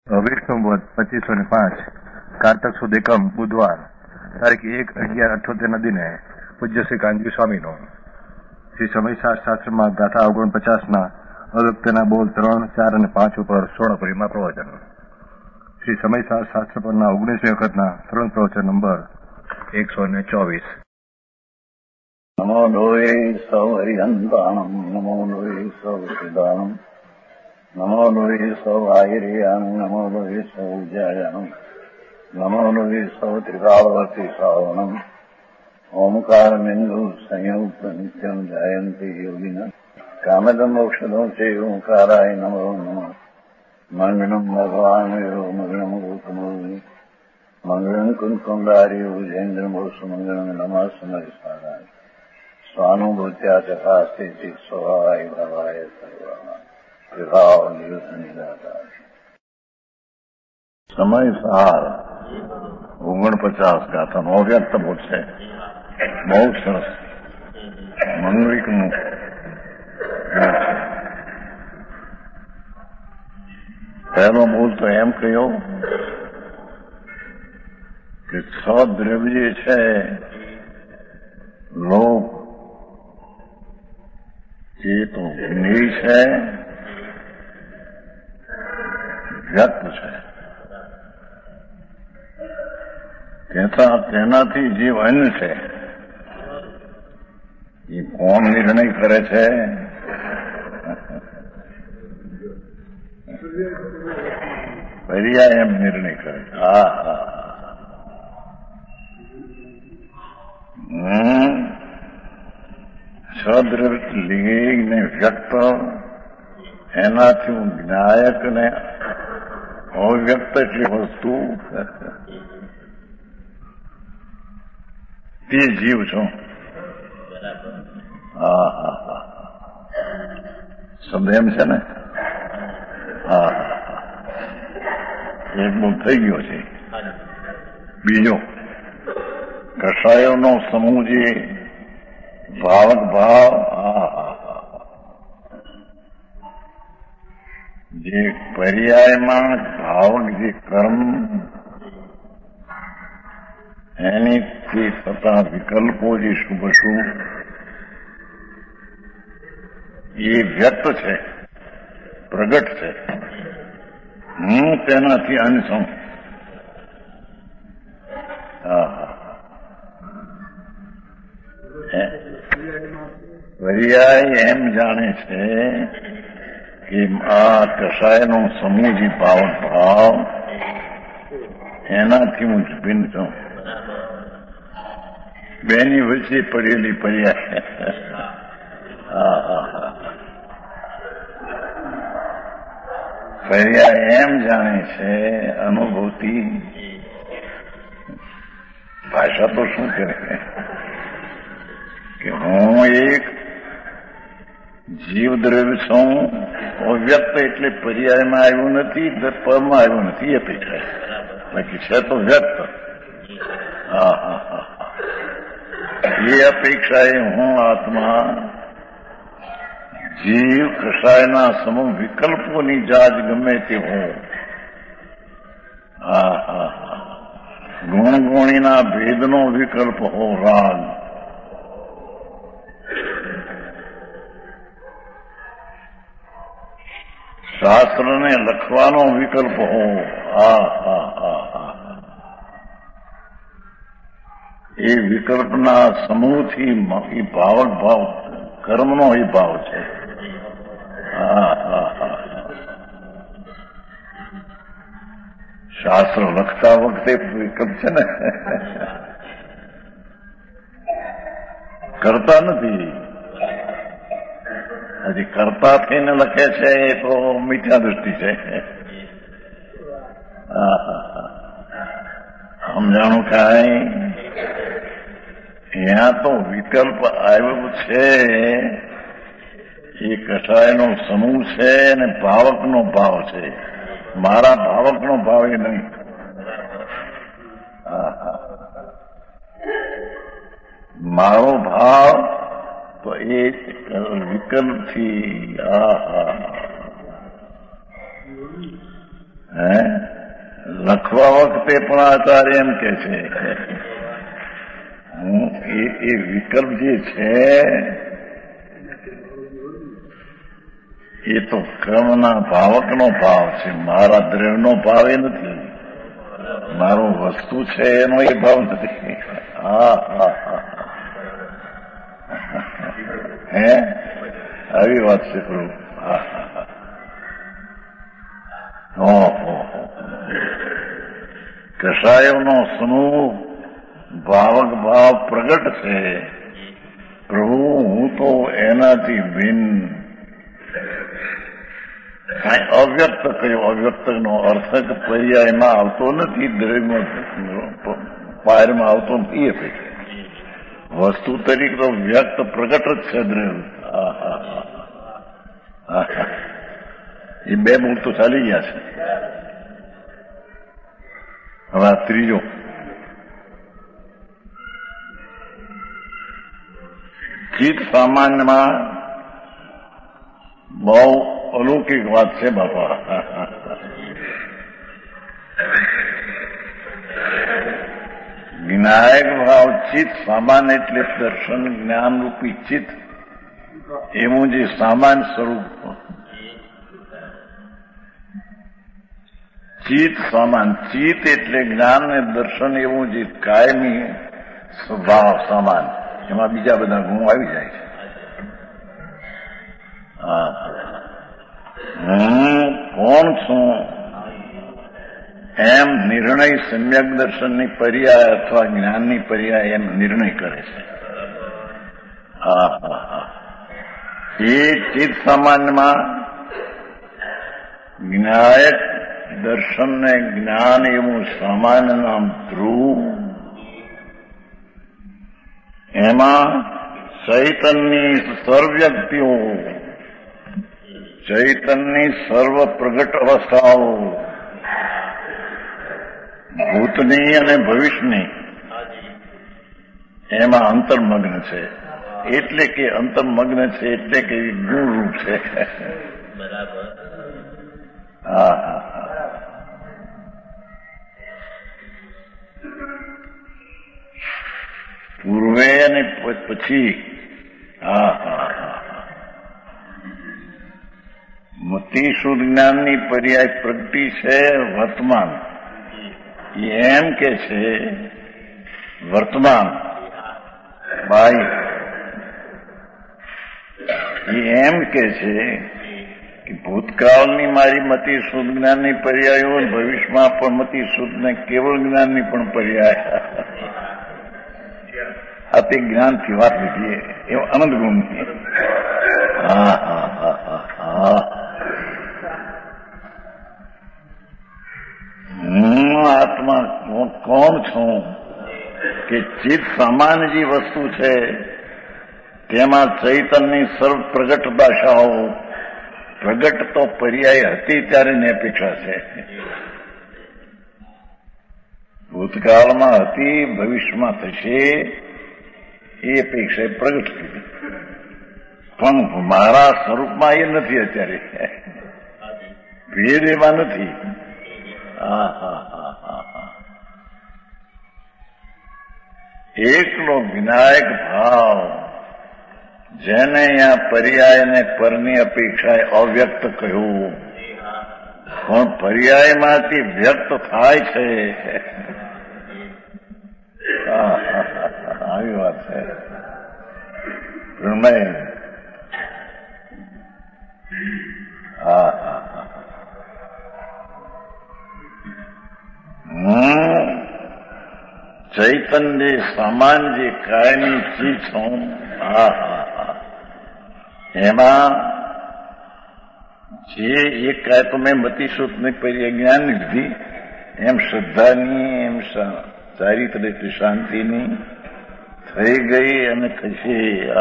વિષ્ણુવદ 2505 કારતક સુદ એકમ બુધવાર તારીખ 1/11/78 દિને પૂજ્ય શ્રી કાનજી સ્વામીનો શ્રી સમય શાસ્ત્રમાં ગાથા 49 અગત્યના બોલ 3, 4 અને 5 ઉપર 16 પરિમાં પ્રવચન. શ્રી સમય શાસ્ત્ર પરના 19મી વખતના સરળ પ્રવચન નંબર 124. નમો લોહે સૌ હરિહંતાણમ નમો લોહે સૌ સિદ્ધાણમ નમો લોહે સૌ આયર્યાણમ નમો લોહે સૌ ઉજ્જાયાણમ નમો લોહે સૌ ત્રિકાળવર્તી શ્રાવણમ ઓમકારમેન્દુ સંયુક્ત નિત્યમ જાયંતી યોગિના કામદમ મોક્ષદો છે ઓંકારાય નમો નમઃ. મંગળમ ભગવાન મંગળમ ગૌતમોની મંગળમ કુંકુંડારી ઉજેન્દ્રમોષ મંગળમ નમઃ સમયસારાય સ્વાનુભૂત્યા ચકાસ્તે સ્વભાવાય ભાવાય સર્વા વિભાવ નિયુત નિરાકાર. સમય સાર 49 ગાથાનો અવ્યક્ત બોલ છે. બહુ સરસ મંગળિકનું પહેલો બોલ તો એમ કહ્યો કે સદ્રવ્ય છે લોક એ તો જ્ઞેય છે, વ્યક્ત છે. તેનાથી જીવ અન્ય છે. એ કોણ નિર્ણય કરે છે? પર્યાય એમ નિર્ણય કરે છે. સદ્રવ્ય ને વ્યક્ત એનાથી હું જ્ઞાયક ને અવ્યક્ત એટલી વસ્તુ તે જીવ છું. શબ્દ એમ છે ને. એક બહુ થઈ ગયો છે. બીજો કષાયોનો સમૂહ જે ભાવક ભાવ જે પર્યાયમાં ભાવક જે કર્મ એનીથી થતા વિકલ્પો જે શુભ શુભ એ વ્યક્ત છે, પ્રગટ છે. હું તેનાથી અંશ છું. પર્યાય એમ જાણે છે કે આ કષાયનો સમૂહ જે ભાવક ભાવ એનાથી હું ભિન્ન છું. બેની વચ્ચે પડેલી પર્યાય પર્યાય એમ જાણે છે અનુભૂતિ. ભાષા તો શું કરે કે હું એક જીવ દ્રવ્ય છું. અવ્યક્ત એટલે પર્યાયમાં આવ્યું નથી, પદમાં આવ્યું નથી. અપેક્ષા બાકી છે તો વ્યક્ત. એ અપેક્ષાએ હું આત્મા જીવ કષાયના સમૂહ વિકલ્પોની જાજ ગમે તે હું. ગુણગુણીના ભેદનો વિકલ્પ હો રાગ. શાસ્ત્રને લખવાનો વિકલ્પ હો. એ વિકલ્પના સમૂહથી એ ભાવક ભાવ કર્મનો એ ભાવ છે. શાસ્ત્ર લખતા વખતે વિકલ્પ છે ને, કરતા નથી. હજી કરતા થઈને લખે છે એ તો મિથ્યા દૃષ્ટિ છે. સમજાણું કાંઈ? ત્યાં તો વિકલ્પ આવ્યો છે. એ કષાયનો સમૂહ છે અને ભાવકનો ભાવ છે. મારા ભાવકનો ભાવ એ નહીં. મારો ભાવ તો એ વિકલ્પથી હે પોતે પણ આચાર્ય એમ કે છે એ વિકલ્પ જે છે એ તો કર્મના ભાવકનો ભાવ છે, મારા દ્રવ્યનો ભાવ એ નથી, મારો વસ્તુ છે એનો એ ભાવ નથી. હે આવી વાત છે પ્રભુ. કષાયોનો સમૂહ ભાવક ભાવ પ્રગટ છે. પ્રભુ હું તો એનાથી ભિન્ન કાંઈ અવ્યક્ત કહ્યું. અવ્યક્તનો અર્થ કે પર્યાયમાં આવતો નથી, દ્રવ્યમાં પાયરમાં આવતો નથી. એ વસ્તુ તરીકે તો વ્યક્ત પ્રગટ જ છે દ્રવ્ય. એ બે મૂળ તો ચાલી ગયા છે. હવે આ ત્રીજો ચિત્ત સામાન્યમાં બહુ અલૌકિક વાત છે બાપા. વિનાયક ભાવ ચિત્ત સામાન્ય એટલે દર્શન જ્ઞાનરૂપી ચિત્ત, એવું જે સામાન્ય સ્વરૂપ ચિત્ત સામાન, ચિત્ત એટલે જ્ઞાન ને દર્શન એવું જે કાયમી સ્વભાવ સામાન, એમાં બીજા બધા ગુણ આવી જાય છે. હું કોણ છું એમ નિર્ણય સમ્યક દર્શનની પર્યાય અથવા જ્ઞાનની પર્યાય એમ નિર્ણય કરે છે. એ ચિત્ત સામાન્યમાં વિનાયક દર્શનને જ્ઞાન એવું સામાન્ય નામ ધ્રુવ, એમાં ચૈતનની સર્વવ્યક્તિઓ, ચૈતનની સર્વ પ્રગટ અવસ્થાઓ, ભૂતની અને ભવિષ્યની, એમાં અંતર્મગ્ન છે. એટલે કે અંતર્મગ્ન છે એટલે કે ગુણરૂપ છે. બરાબર. પૂર્વે અને પછી મતિ શુદ્ધ જ્ઞાનની પર્યાય પ્રગતિ છે વર્તમાન. એમ કે છે વર્તમાન ભાઈ, એમ કે છે કે ભૂતકાળની મારી મતિ શુદ્ધ જ્ઞાનની પર્યાયો, ભવિષ્યમાં પણ મતિ શુદ્ધ ને કેવળ જ્ઞાનની પણ પર્યાય. આ તે જ્ઞાનથી વાત લીધી એવું અનંત ગુણની. હું આત્મા કોણ છું કે ચિત્ત સામાન્ય જે વસ્તુ છે તેમાં ચૈતનની સર્વ પ્રગટ દશાઓ, પ્રગટ તો પર્યાય હતી ત્યારે ની અપેક્ષા છે, ભૂતકાળમાં હતી, ભવિષ્યમાં થશે એ અપેક્ષા પ્રગટ કરી. પણ મારા સ્વરૂપમાં એ નથી અત્યારે, ભેદ એમાં નથી. એકલો વિનાયક ભાવ, જેને અહીંયા પર્યાય ને પરની અપેક્ષાએ અવ્યક્ત કહ્યું, પણ પર્યાયમાંથી વ્યક્ત થાય છે. આવી વાત છે. પ્રણય હું ચૈતન્ય સામાન જે કાયમી ચીજ છું, એમાં જે એક કાય તો મેં મતિશુદ્ધની પર્યાય જ્ઞાનની લીધી, એમ શ્રદ્ધાની, એમ ચારિત્ર શાંતિની થઈ ગઈ અને થશે.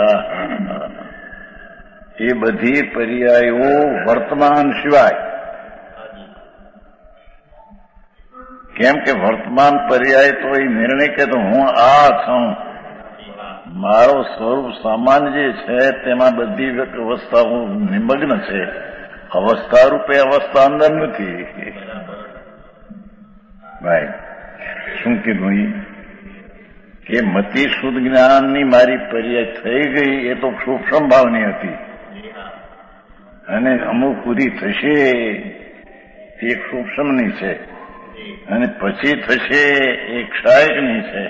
એ બધી પર્યાયો વર્તમાન સિવાય, કેમ કે વર્તમાન પર્યાય તો એ નિર્ણય કે તો હું આ છું, મારો સ્વરૂપ સામાન્ય જે છે તેમાં બધી અવસ્થાઓ નિમગ્ન છે. અવસ્થા રૂપે અવસ્થા અંદર નથી ભાઈ. શું કીધું કે મતિ શુદ્ધ જ્ઞાનની મારી પર્યાય થઈ ગઈ એ તો સૂક્ષ્મ ભાવની હતી, અને અમુક સુધી થશે એ સૂક્ષ્મની છે, અને પછી થશે એ ક્ષાયકની છે.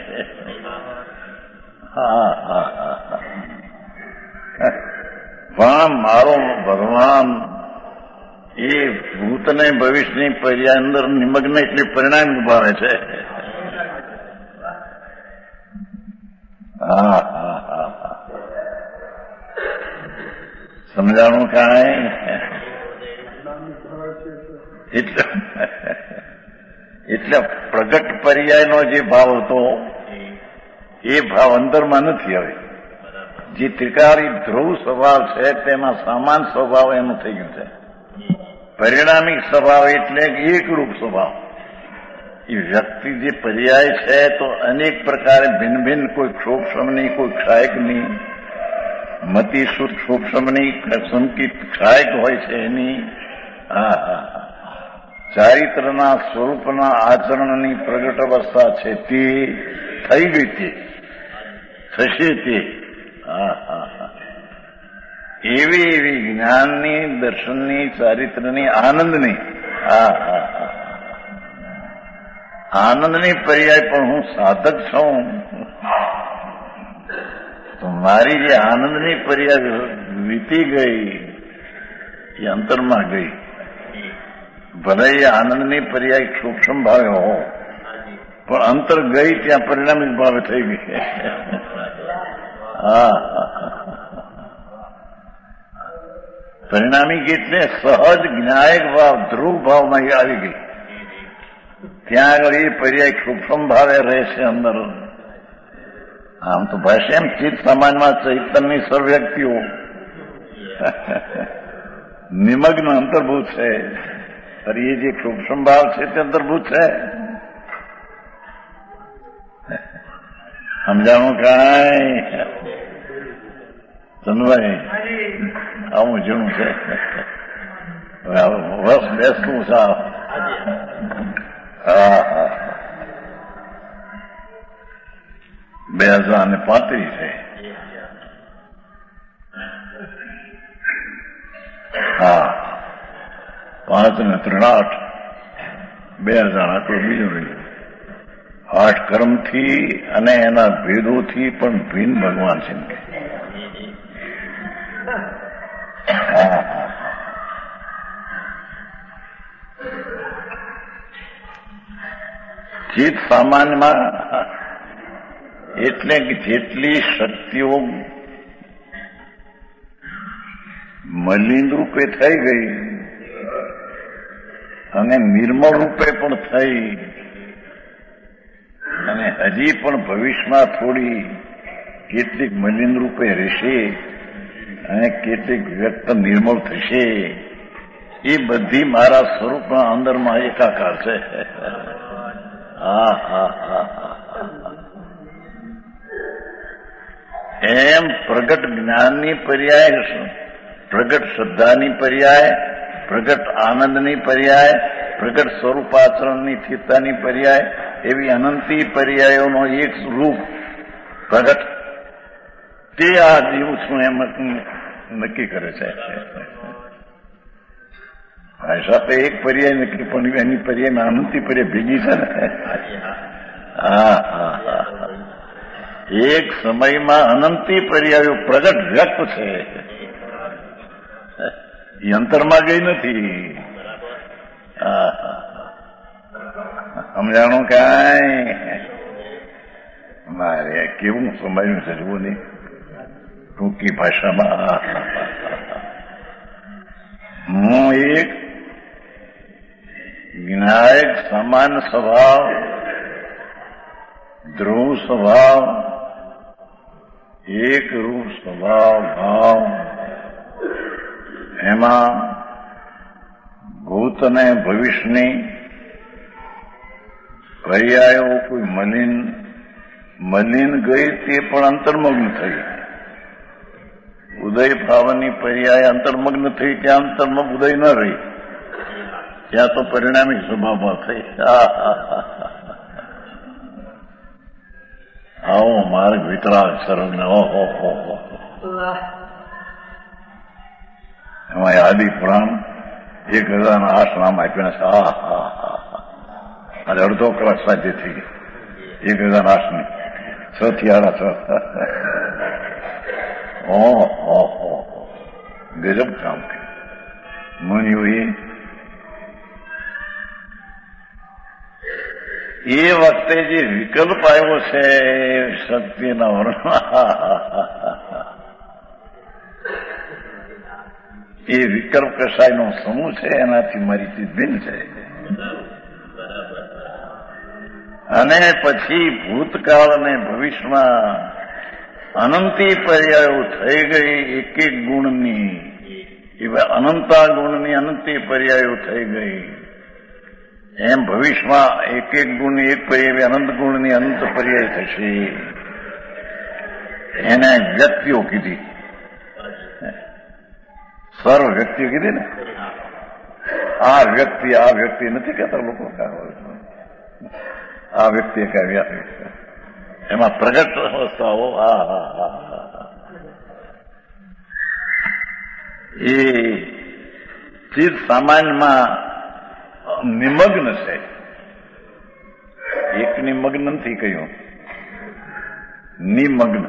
પણ મારો ભગવાન એ ભૂતને ભવિષ્યની પર્યાય અંદર નિમગ્ન એટલે પરિણામ નિભાવે છે. સમજાણું કાંઈ? એટલે પ્રગટ પર્યાયનો જે ભાવ હતો એ ભાવ અંદરમાં નથી. હવે જે ત્રિકાળી ધ્રુવ સ્વભાવ છે તેમાં સમાન સ્વભાવ એનું થઈ ગયું છે. પરિણામિક સ્વભાવ એટલે એકરૂપ સ્વભાવ. એ વ્યક્તિ જે પર્યાય છે તો અનેક પ્રકારે ભિન્ન ભિન્ન, કોઈ સૂક્ષ્મની, કોઈ ક્ષાયકની, મતિ સૂક્ષ્મની, સંકિત ક્ષાયક હોય છે એની. ચારિત્રના સ્વરૂપના આચરણની પ્રગટ અવસ્થા છે તે થઈ ગઈ, તે થશે તે. એવી એવી જ્ઞાનની, દર્શનની, ચારિત્રની, આનંદની, આનંદની પર્યાય પણ હું સાધક છું. તો મારી જે આનંદની પર્યાય વીતી ગઈ એ અંતરમાં ગઈ. ભલે એ આનંદની પર્યાય સૂક્ષ્મ ભાવે હો, પણ અંતર ગઈ ત્યાં પરિણામિક ભાવે થઈ ગઈ. પરિણામિક એટલે સહજ જ્ઞાયક ભાવ, ધ્રુવ ભાવમાં આવી ગઈ. ત્યાં આગળ એ પર્યાય સૂક્ષ્મ ભાવે રહેશે અંદર. આમ તો ભાષા એમ ચિત્ત સમાજમાં ચૈતનની સર્વ વ્યક્તિઓ નિમગ્ન અંતર્ભૂત છે. એ જે સૂક્ષ્મ ભાવ છે તે અંતર્ભૂત છે. સમજાણું કાંઈ? ચંદભાઈ આવું જૂનું છે, વર્ષ બેસતું સાવ. 2035 છે. હા, 5 ને 3 8, 2000 આટલું બીજું રહ્યું. 8 કર્મથી અને એના ભેદોથી પણ ભિન્ન ભગવાન છે. ચિત્ત સામાન્યમાં એટલે કે જેટલી શક્તિઓ મલિન રૂપે થઈ ગઈ અને નિર્મળ રૂપે પણ થઈ, અને હજી પણ ભવિષ્યમાં થોડી કેટલીક મલિન રૂપે રહેશે અને કેટલીક વ્યક્ત નિર્મળ થશે, એ બધી મારા સ્વરૂપના અંદરમાં એકાકાર છે. એમ પ્રગટ જ્ઞાનની પર્યાય, પ્રગટ શ્રદ્ધાની પર્યાય, પ્રગટ આનંદની પર્યાય, પ્રગટ સ્વરૂપાચરણની સ્થિરતાની પર્યાય, એવી અનંતી પર્યાયોનો એક રૂપ પ્રગટ, તે આ જીવ છું એમ નક્કી કરે છે. ભાષા તો એક પર્યાય નક્કી, પણ એની પર્યાયમાં અનંતી પર્યાય ભેગી છે ને. એક સમયમાં અનંતી પર્યાયો પ્રગટ વ્યક્ત છે, એ અંતરમાં ગઈ નથી. સમજાણું કાંઈ? મારે કેવું સમજાયું છે જુઓ નહીં, ટૂંકી ભાષામાં. હું એક જ્ઞાયક સમાન સ્વભાવ, ધ્રુવ સ્વભાવ, એક રૂપ સ્વભાવ ભાવ, એમાં ભૂત અને ભવિષ્યની પર્યાયો કોઈ મલિન ગઈ તે પણ અંતર્મગ્ન થઈ. ઉદય ભાવની પર્યાય અંતર્મગ્ન થઈ, ત્યાં અંતર્મગ ઉદય ન રહી, ત્યાં તો પરિણામિક સ્વભાવ થઈ. આવો માર્ગ વિતરાગ સર્વજ્ઞ. ઓહો એમાં આદિ પુરાણ 1008 નામ આપ્યા છે. અને અડધો કલાક સાધ્ય થઈ ગઈ 1008 ની 6 થી 8. ઓહો ગજબ કામ કર્યું મુનિઓએ. એ વખતે જે વિકલ્પ આવ્યો છે શક્તિના વર્ણ, એ વિકલ્પ કસાયનો સમૂહ છે, એનાથી મારી ચીજ ભિન્ન છે. અને પછી ભૂતકાળ અને ભવિષ્યમાં અનંતી પર્યાયો થઈ ગઈ એક એક ગુણની, અનંતા ગુણની અનંતી પર્યાયો થઈ ગઈ. એમ ભવિષ્યમાં એક એક ગુણની એક પર્યાય અનંત ગુણની અનંત પર્યાય થશે. એને વ્યક્તિઓ કીધી, સર્વ વ્યક્તિઓ કીધી ને. આ વ્યક્તિ નથી કહેતા લોકો. આ વ્યક્તિ કાવ્યા એમાં પ્રગટ અવસ્થાઓ એ ચિત્ત સામાન્યમાં નિમગ્ન છે. એક નિમગ્ન નથી કહ્યું, નિમગ્ન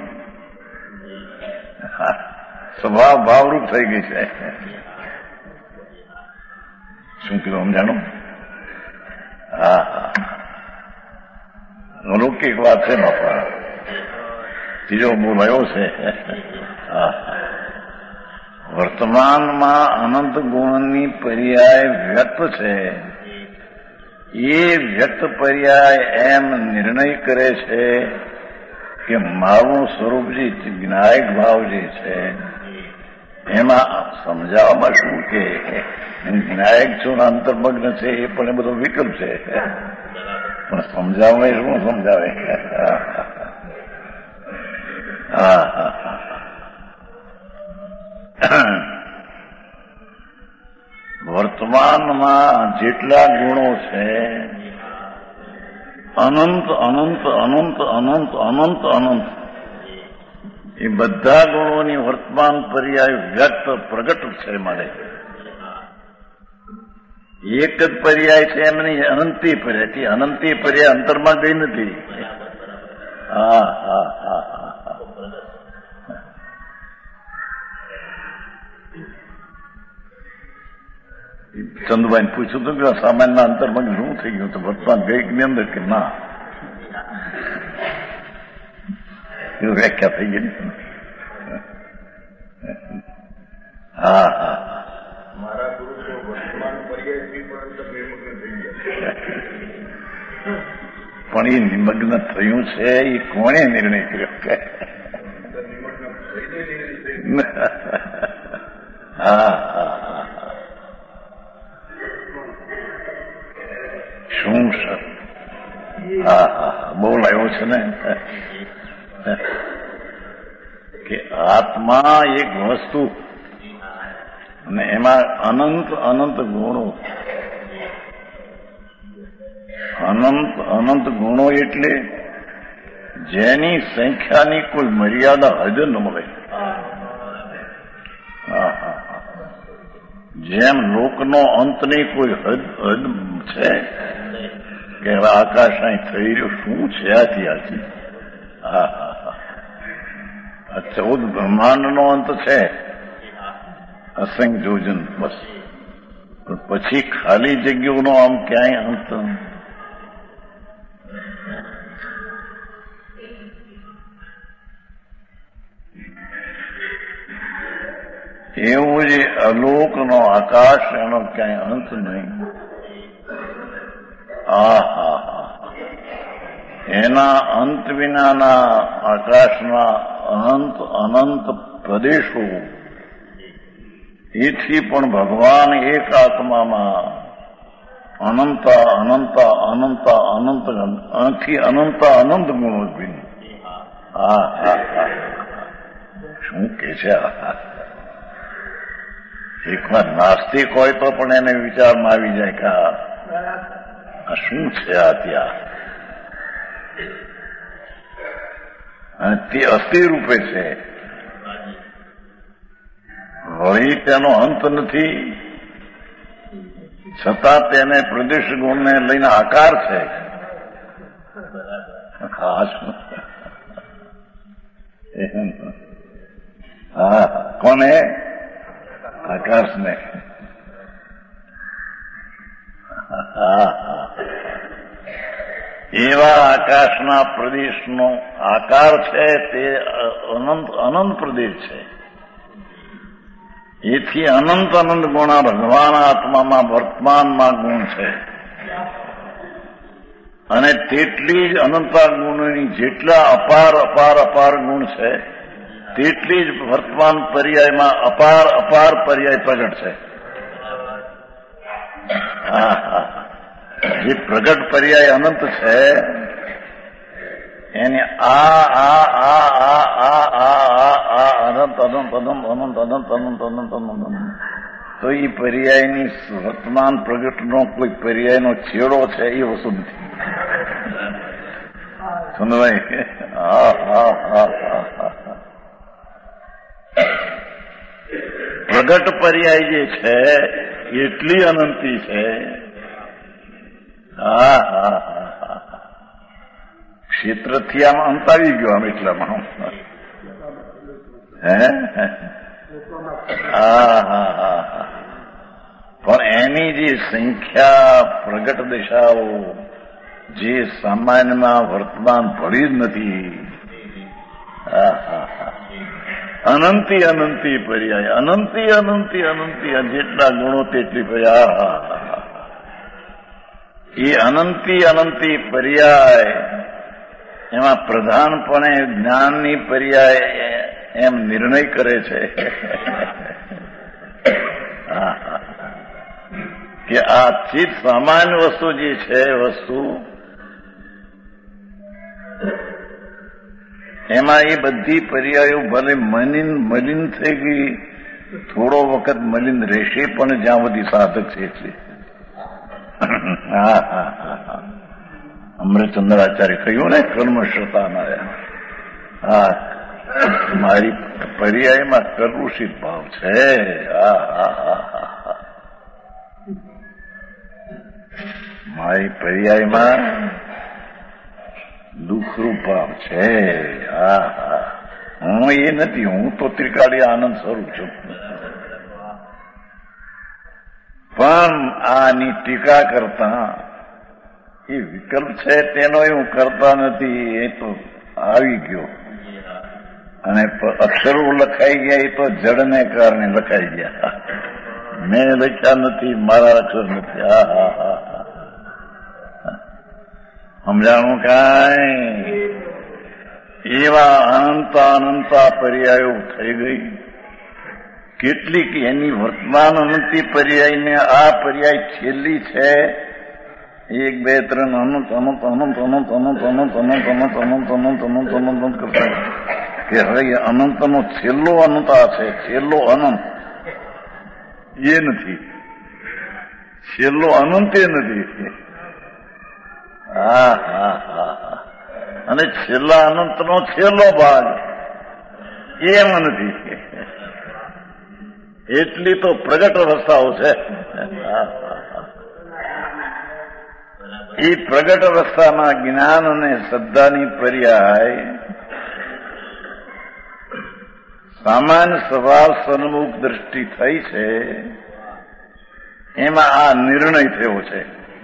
સ્વભાવ ભાવરૂપ થઈ ગઈ છે. શું કીધું સમજાણું? લૌકિક વાત છે બાપા. ત્રીજો બોલાયો છે. વર્તમાનમાં અનંત ગુણની પર્યાય વ્યક્ત છે. એ વ્યક્ત પર્યાય એમ નિર્ણય કરે છે કે મારું સ્વરૂપ જે જ્ઞાયક ભાવ જે છે એમાં સમજાવવામાં શું કે જ્ઞાયક છું અંતર્મગ્ન છે એ પણ એ બધો વિકલ્પ છે. પણ સમજાવે શું સમજાવે? વર્તમાનમાં જેટલા ગુણો છે અનંત અનંત અનંત અનંત અનંત અનંત એ બધા ગુણોની વર્તમાન પર્યાય વ્યક્ત પ્રગટ છે. મારે એક જ પર્યાય છે એમની અનંતી પર્યાય. અનંતી પર્યાય અંતરમાં ગઈ નથી. ચંદુભાઈને પૂછ્યું હતું કે સામાન્ય અંતરમાં શું થઈ ગયું? તો વર્તમાન ગઈ ની અંદર કે ના, એનું વ્યાખ્યા થઈ ગઈ. મારા ગુરુ તો વર્તમાન પર્યાયથી પણ અંદર નિમગ્ન થઈ ગયા. પણ એ નિમગ્ન થયું છે એ કોણે નિર્ણય કર્યો? કે શું સર? બહુ લાવ્યો છે ને કે આત્મા એક વસ્તુ અને એમાં અનંત અનંત ગુણો. અનંત અનંત ગુણો એટલે જેની સંખ્યાની કોઈ મર્યાદા હદ ન મળે. જેમ લોકનો અંતની કોઈ હદ છે કે આકાશ અહીં થઈ રહ્યું શું છે આથી આથી. 14 બ્રહ્માંડનો અંત છે અસંખ્ય જોજન બસ. પણ પછી ખાલી જગ્યાઓનો આમ ક્યાંય અંત. એવું જે અલોકનો આકાશ એનો ક્યાંય અંત નહીં. એના અંત વિનાના આકાશના અનંત અનંત પ્રદેશો. એથી પણ ભગવાન એક આત્મામાં અનંત અનંત અનંત અનંત આથી અનંત અનંત ગુણો ભિન્ન. શું કે છે? એકવાર નાસ્તિક હોય તો પણ એને વિચારમાં આવી જાય કે આ શું છે આ ત્યાં. અને તે અસ્થિ રૂપે છે. વળી તેનો અંત નથી, છતાં તેને પ્રદેશ ગુણને લઈને આકાર છે. ખાસ હા, કોને? આકાશને. એવા આકાશના પ્રદેશનો આકાર છે તે અનંત પ્રદેશ છે. એથી અનંત ગુણા ભગવાન આત્મામાં વર્તમાનમાં ગુણ છે. અને તેટલી જ અનંતા ગુણોની જેટલા અપાર ગુણ છે તેટલી જ વર્તમાન પર્યાયમાં અપાર પર્યાય પ્રગટ છે. જે પ્રગટ પર્યાય અનંત છે એને અનંત તો એ પર્યાયની વર્તમાન પ્રગટનો કોઈ પર્યાયનો છેડો છે એ વસ્તુ નથી. સમજાય? પ્રગટ પર્યાય જે છે એટલી અનંતી છે. ક્ષેત્રથી આમ અંત આવી ગયો આમ એટલામાં. પણ એની જે સંખ્યા પ્રગટ દિશાઓ જે સામાન્યમાં વર્તમાન ભળી જ નથી. અનંતી પર્યાય, અનંતી જેટલા ગુણો તેટલી પર્યાય. એ અનંતી પર્યાય એમાં પ્રધાનપણે જ્ઞાનની પર્યાય એમ નિર્ણય કરે છે કે આ ચિત્ત સામાન્ય વસ્તુ જે છે વસ્તુ એમાં એ બધી પર્યાયો ભલે મલિન થઈ ગઈ, થોડો વખત મલિન રહેશે પણ જ્યાં બધી સાધક છે એટલી. અમૃતચંદ્રાચાર્ય કહ્યું ને કર્મશ્રતા મારી પર્યાયમાં કરુષિત ભાવ છે. મારી પર્યાયમાં દુઃખરૂપ ભાવ છે. હું એ નથી, હું તો ત્રિકાળી આનંદ સ્વરૂપ છું. પણ આની ટીકા કરતા એ વિકલ્પ છે તેનો હું કરતા નથી. એ તો આવી ગયો અને અક્ષરો લખાઈ ગયા. એ તો જડને કારણે લખાઈ ગયા. મેં લખ્યા નથી, મારા અક્ષર નથી. સમજાણું કાંઈ? એવા અનંતા પર્યાયો થઈ ગઈ. કેટલીક એની વર્તમાન અનંતી પર્યાયને આ પર્યાય છેલ્લી છે. 1 2 3 અનંત કરતા કે હવે અનંતનો છેલ્લો અનંતા છે. છેલ્લો અનંત એ નથી, છેલ્લો અનંત એ નથી. અને છેલ્લા અનંતનો છેલ્લો ભાગ એમ નથી. એટલી તો પ્રગટ અવસ્થાઓ છે. એ પ્રગટ અવસ્થામાં જ્ઞાન અને શ્રદ્ધાની પર્યાય સામાન્ય સ્વભાવ સન્મુખ દ્રષ્ટિ થઈ છે. એમાં આ નિર્ણય થયો છે.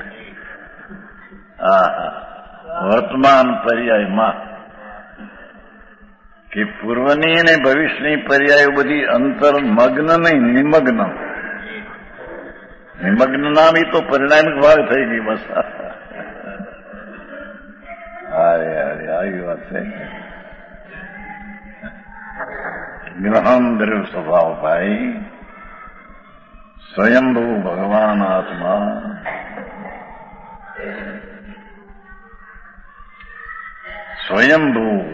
વર્તમાન પર્યાયમાં કે પૂર્વની અને ભવિષ્યની પર્યાયો બધી અંતર્મગ્ન નહીં, નિમગ્ન. નિમગ્ન નામ એ તો પરિણામિક ભાગ થઈ ગઈ. બસ આવી વાત છે. ગ્રહણ દ્રવ્ય સ્વભાવ ભાઈ સ્વયંભૂ ભગવાન આત્મા સ્વયંભૂ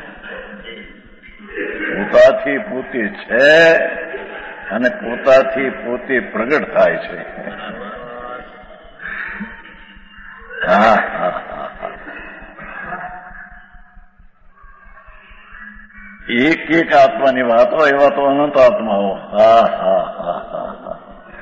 પોતાથી પોતે છે અને પોતાથી પોતે પ્રગટ થાય છે. એક એક આત્માની વાતો, એવા તો અનંત આત્માઓ. હા હા હા હા હા.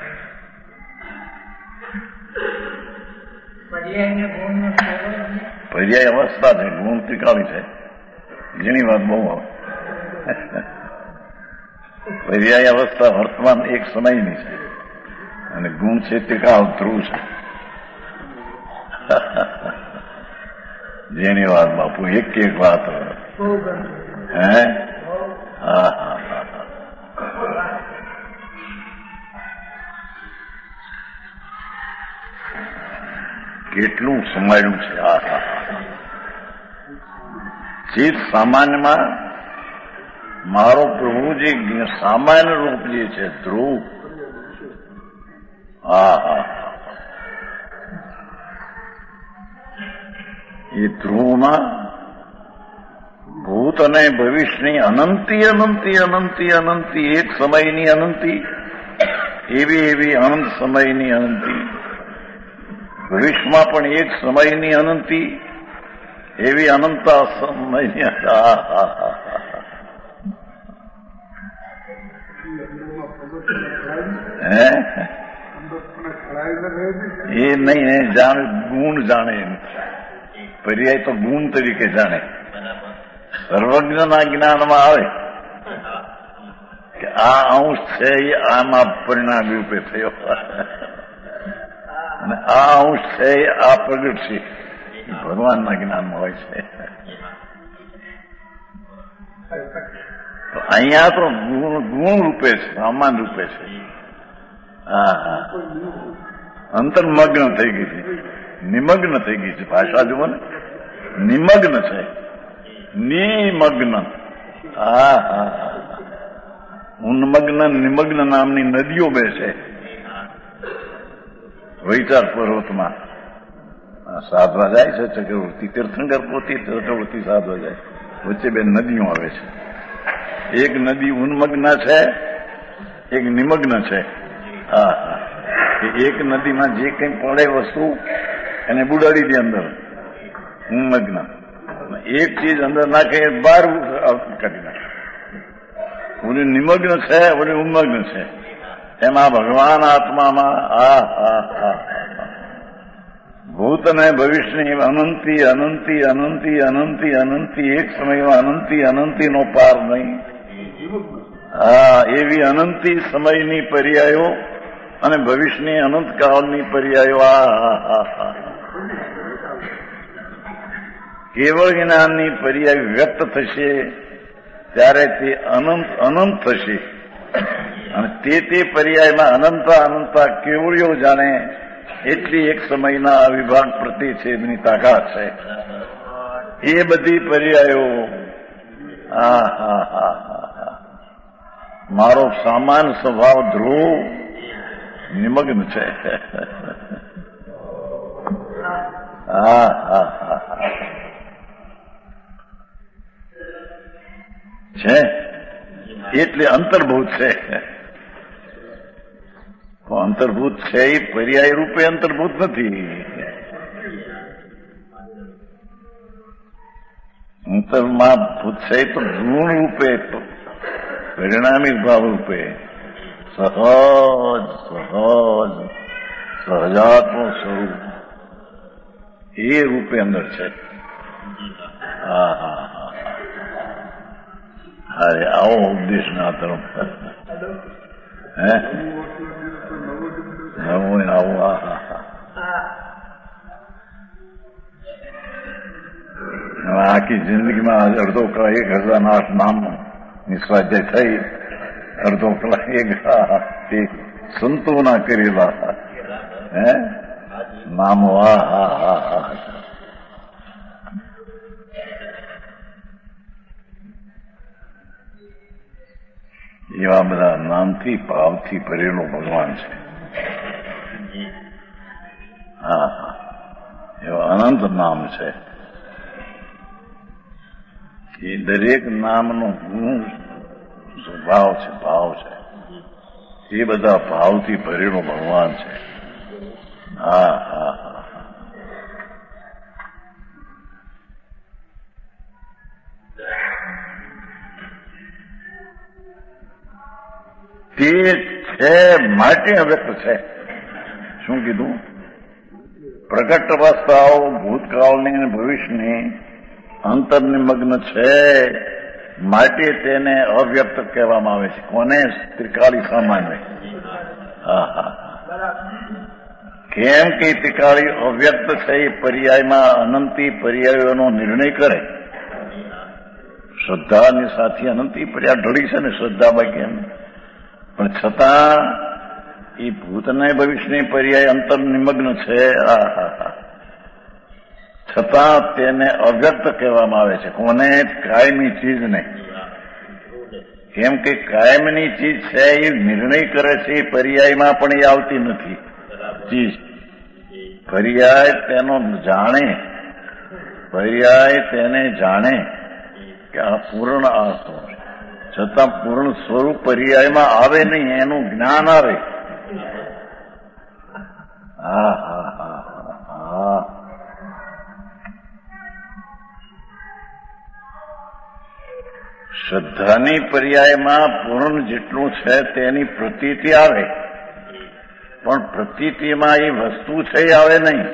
પર્યાય અવસ્થા છે, ગુણ ત્રિકાળી છે. જેની વાત બહુ આવે. પર્યાય અવસ્થા વર્તમાન એક સમયની છે અને ગુણ છે ત્રિકાળ ધ્રુવ છે. જેની વાત બાપુ એક એક વાત હે. હા હા હા. કેટલું સમાયેલું છે. હા હા. ચિત્ત સામાન્યમાં મારો પ્રભુ જે સામાન્ય રૂપ જે છે ધ્રુવ. હા હા. એ ધ્રુવમાં ભૂત અને ભવિષ્યની અનંતી અનંતી અનંતી અનંતી એક સમયની અનંતી, એવી એવી અનંત સમયની અનંતી, ભવિષ્યમાં પણ એક સમયની અનંતી, એવી અનંતા સમયની. એ નહીં જાણે, ગુણ જાણે. પર્યાય તો ગુણ તરીકે જાણે. સર્વજ્ઞના જ્ઞાનમાં આવે કે આ અંશ છે એ આમાં પરિણામ રૂપે થયો અને આ અંશ છે એ આ પ્રગટ છે. ભગવાનના જ્ઞાનમાં હોય છે. તો અહીંયા તો ગુણ રૂપે છે, સામાન રૂપે છે. હા હા. અંતર્મગ્ન થઈ ગઈ છે, નિમગ્ન થઈ ગઈ છે. ભાષા જુઓ ને, નિમગ્ન છે, નિમગ્ન. હા હા. ઉન્મગ્ન નિમગ્ન નામની નદીઓ બે છે વૈચાર પર્વતમાં. સાધવા જાય છે ચક્રવર્તી, તીર્થંકર પોતી ચક્રવર્તી સાધવા જાય, વચ્ચે બે નદીઓ આવે છે. એક નદી ઉન્મગ્ન છે, એક નિમગ્ન છે. હા હા. એક નદીમાં જે કંઈ પડે વસ્તુ એને બુડાડી દે અંદર, ઉન્મગ્ન. એક ચીજ અંદર નાખે બહાર કાઢી નાખે. ઓલી નિમગ્ન છે, ઓલી ઉન્મગ્ન છે. એમાં ભગવાન આત્મામાં હા હા હા. ભૂત અને ભવિષ્યની અનંતી અનંતી અનંતી અનંતી અનંતી, એક સમયમાં અનંતી અનંતીનો પાર નહીં. હા, એવી અનંતી સમયની પર્યાયો અને ભવિષ્યની અનંતકાળની પર્યાયો. આ કેવળ જ્ઞાનની પર્યાય વ્યક્ત થશે ત્યારે તે અનંત અનંત થશે અને તે પર્યાયમાં અનંતા અનંતા કેવળીઓ જાણે એટલી એક સમયના અવિભાગ પ્રતિછેદની તાકાત છે. એ બધી પર્યાયો. હા હા હા હા. મારો સામાન સ્વભાવ ધ્રુવ નિમગ્ન છે. હા હા હા છે એટલે અંતર્ભૂત છે. અંતર્ભૂત છે એ પર્યાય રૂપે અંતર્ભૂત નથી. અંતરમાં ભૂત છે તો ગુણ રૂપે, પરિણામી ભાવ રૂપે, સહજ સહજ સહજાત્મ સ્વરૂપ એ રૂપે અંદર છે. હા હા હા. અરે આવો ઉપદેશ ના તરફ હે નવું આવું. હા હા હા. આખી જિંદગીમાં અડધો કલાક 1008 નામ નિસ્વાધ્યાય થઈ, અડધો કલાક એક સંતોના કરેલા હે નામો. હા હા હા હા. એવા બધા નામથી ભાવથી ભરેલો ભગવાન છે. હા હા. એવા અનંત નામ છે. એ દરેક નામનો ગુણ સ્વભાવ છે, ભાવ છે. એ બધા ભાવથી ભરેલો ભગવાન છે. હા હા હા. ચીજ છે માટે અવ્યક્ત છે. શું કીધું? પ્રગટ અવસ્થાઓ ભૂતકાળની અને ભવિષ્યની અંતર્નિમગ્ન છે માટે તેને અવ્યક્ત કહેવામાં આવે છે. કોને? ત્રિકાળી સામાન્ય. કેમ કે ત્રિકાળી અવ્યક્ત છે એ પર્યાયમાં અનંતી પર્યાયોનો નિર્ણય કરે. શ્રદ્ધાની સાથે અનંતી પર્યાય ઢળી છે ને શ્રદ્ધામાં કેમ, પણ છતાં એ ભૂતને ભવિષ્યની પર્યાય અંતર્નિમગ્ન છે. છતાં તેને અવ્યક્ત કહેવામાં આવે છે. કોને? કાયમી ચીજને. કેમ કે કાયમની ચીજ છે એ નિર્ણય કરે છે એ પર્યાયમાં પણ એ આવતી નથી ચીજ. પર્યાય તેનો જાણે, પર્યાય તેને જાણે કે આ પૂર્ણ આત્મા છે, છતાં પૂર્ણ સ્વરૂપ પર્યાયમાં આવે નહીં, એનું જ્ઞાન આવે. શ્રદ્ધાની પર્યાયમાં પૂર્ણ જેટલું છે તેની પ્રતીતિ આવે, પણ પ્રતીતિમાં એ વસ્તુ છે એ આવે નહીં.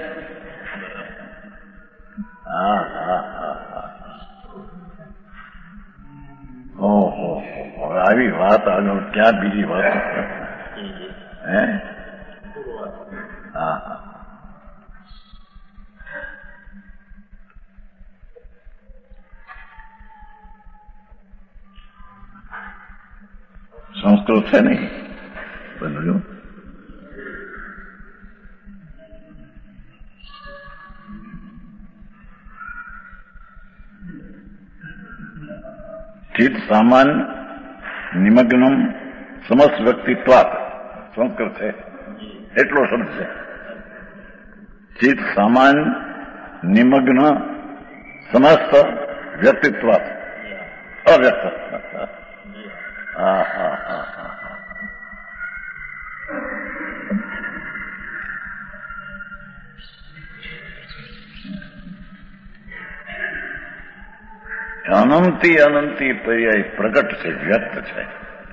ઓહો, આવી વાત આગળ ક્યાં બીજી વાત? હે? સંસ્કૃત છે નહીં બધું. ચિત્ત સામાન નિમગ્નમ સમસ્ત વ્યક્તિત્વાત. સંસ્કૃત છે એટલો શબ્દ છે. ચિત્ત સામાન નિમગ્ન સમસ્ત વ્યક્તિત્વાત અવ્યક્ત. અનંતી અનંતી પર્યાય પ્રગટ છે, વ્યક્ત છે.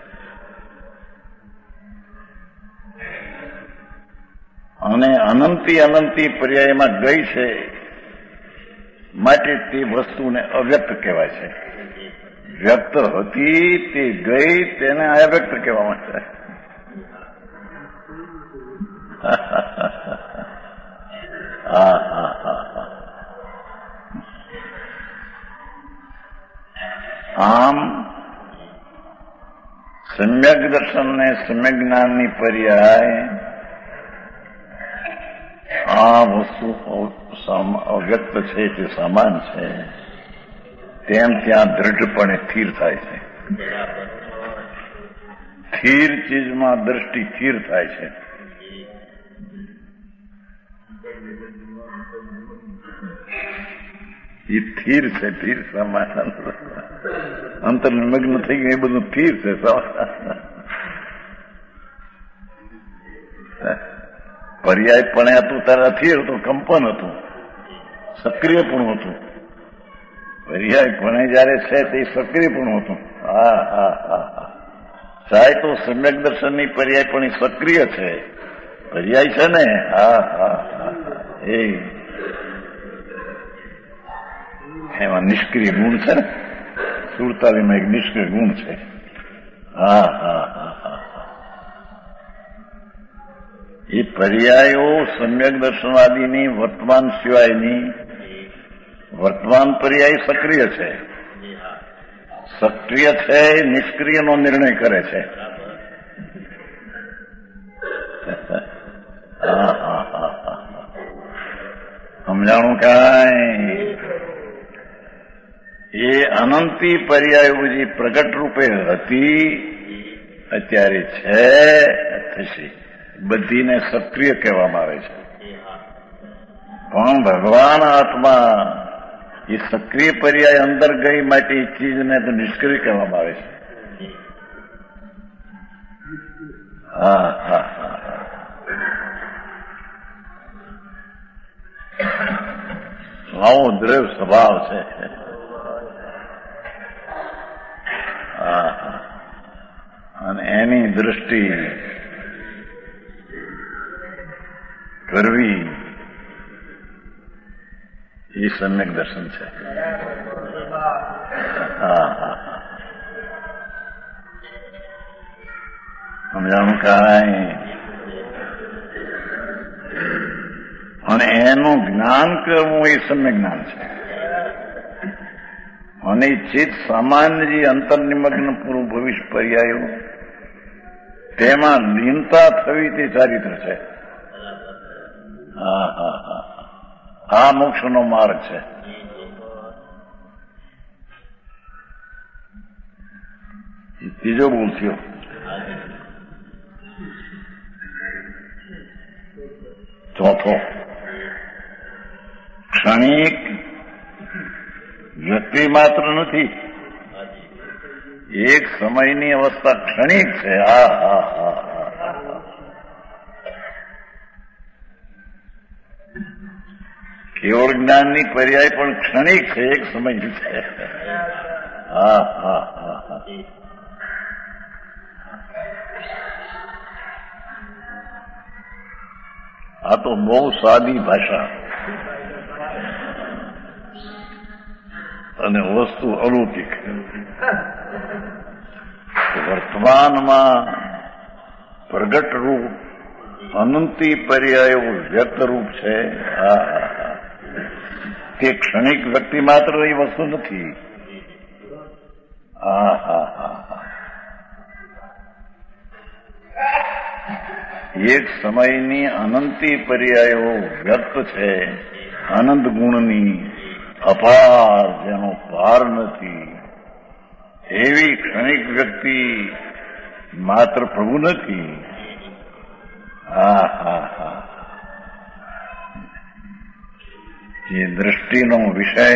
અને અનંતી અનંતી પર્યાયમાં ગઈ છે માટે તે વસ્તુને અવ્યક્ત કહેવાય છે. વ્યક્ત હતી તે ગઈ તેને અવ્યક્ત કહેવામાં આવે. આમ સમ્યક દર્શન ને સમ્યક જ્ઞાનની પર્યાય આ વસ્તુ અવ્યક્ત છે તે સમાન છે તેમ ત્યાં દ્રઢપણે સ્થિર થાય છે. સ્થિર ચીજમાં દ્રષ્ટિ સ્થિર થાય છે. એ સ્થિર છે, સ્થિર સમાન અંતર્નિમગ્ન થઈ ગયું એ બધું સ્થિર છે. પર્યાય પણ હતું ત્યારે અથિર હતું, કંપન હતું, સક્રિય પણ હતું. પર્યાય પણ જયારે છે તે સક્રિય પણ હતું. ચાહે તો સમ્યક દર્શનની પર્યાય પણ સક્રિય છે, પર્યાય છે ને. એ એમાં નિષ્ક્રિય ગુણ છે ને, 47માં એક નિષ્ક્રિય ગુણ છે. એ પર્યાયો સમ્યક દર્શનવાદીની વર્તમાન સિવાયની વર્તમાન પર્યાય સક્રિય છે. સક્રિય છે નિષ્ક્રિયનો નિર્ણય કરે છે. સમજાણું કાંઈ? એ અનંતી પર્યાયો જે પ્રગટ રૂપે હતી અત્યારે છે થશે બધીને સક્રિય કહેવામાં આવે છે. પણ ભગવાન આત્મા એ સક્રિય પર્યાય અંદર ગઈ માટે એ ચીજને તો નિષ્ક્રિય કહેવામાં આવે છે. આવો દ્રવ સ્વભાવ છે. અને એની દૃષ્ટિ કરવી એ સમ્યક દર્શન છે. સમજાણું કાંઈ અને એનું જ્ઞાન કરવું એ સમ્યક જ્ઞાન છે. અને ચિત્ત સામાન્ય જે અંતર્નિમગ્ન પૂરું ભવિષ્ય પર્યાયો તેમાં લીનતા થવી તે ચારિત્ર છે. આ મોક્ષનો માર્ગ છે. ત્રીજો બોલ થયો. ચોથો ક્ષણિક વ્યક્તિ માત્ર નથી, એક સમયની અવસ્થા ક્ષણિક છે. કેવળ જ્ઞાનની પર્યાય પણ ક્ષણિક છે, એક સમયની છે. આ તો બહુ સાદી ભાષા અને વસ્તુ અલૌકિક. વર્તમાનમાં પ્રગટ રૂપ અનંતી પર્યાયો વ્યક્ત રૂપ છે. તે ક્ષણિક વ્યક્તિ માત્ર એ વસ્તુ નથી. એક સમયની અનંતી પર્યાયો વ્યક્ત છે. આનંદ ગુણની અપાર જેનો પાર નથી એવી ક્ષણિક વ્યક્તિ માત્ર પ્રભુ નથી. જે દ્રષ્ટિનો વિષય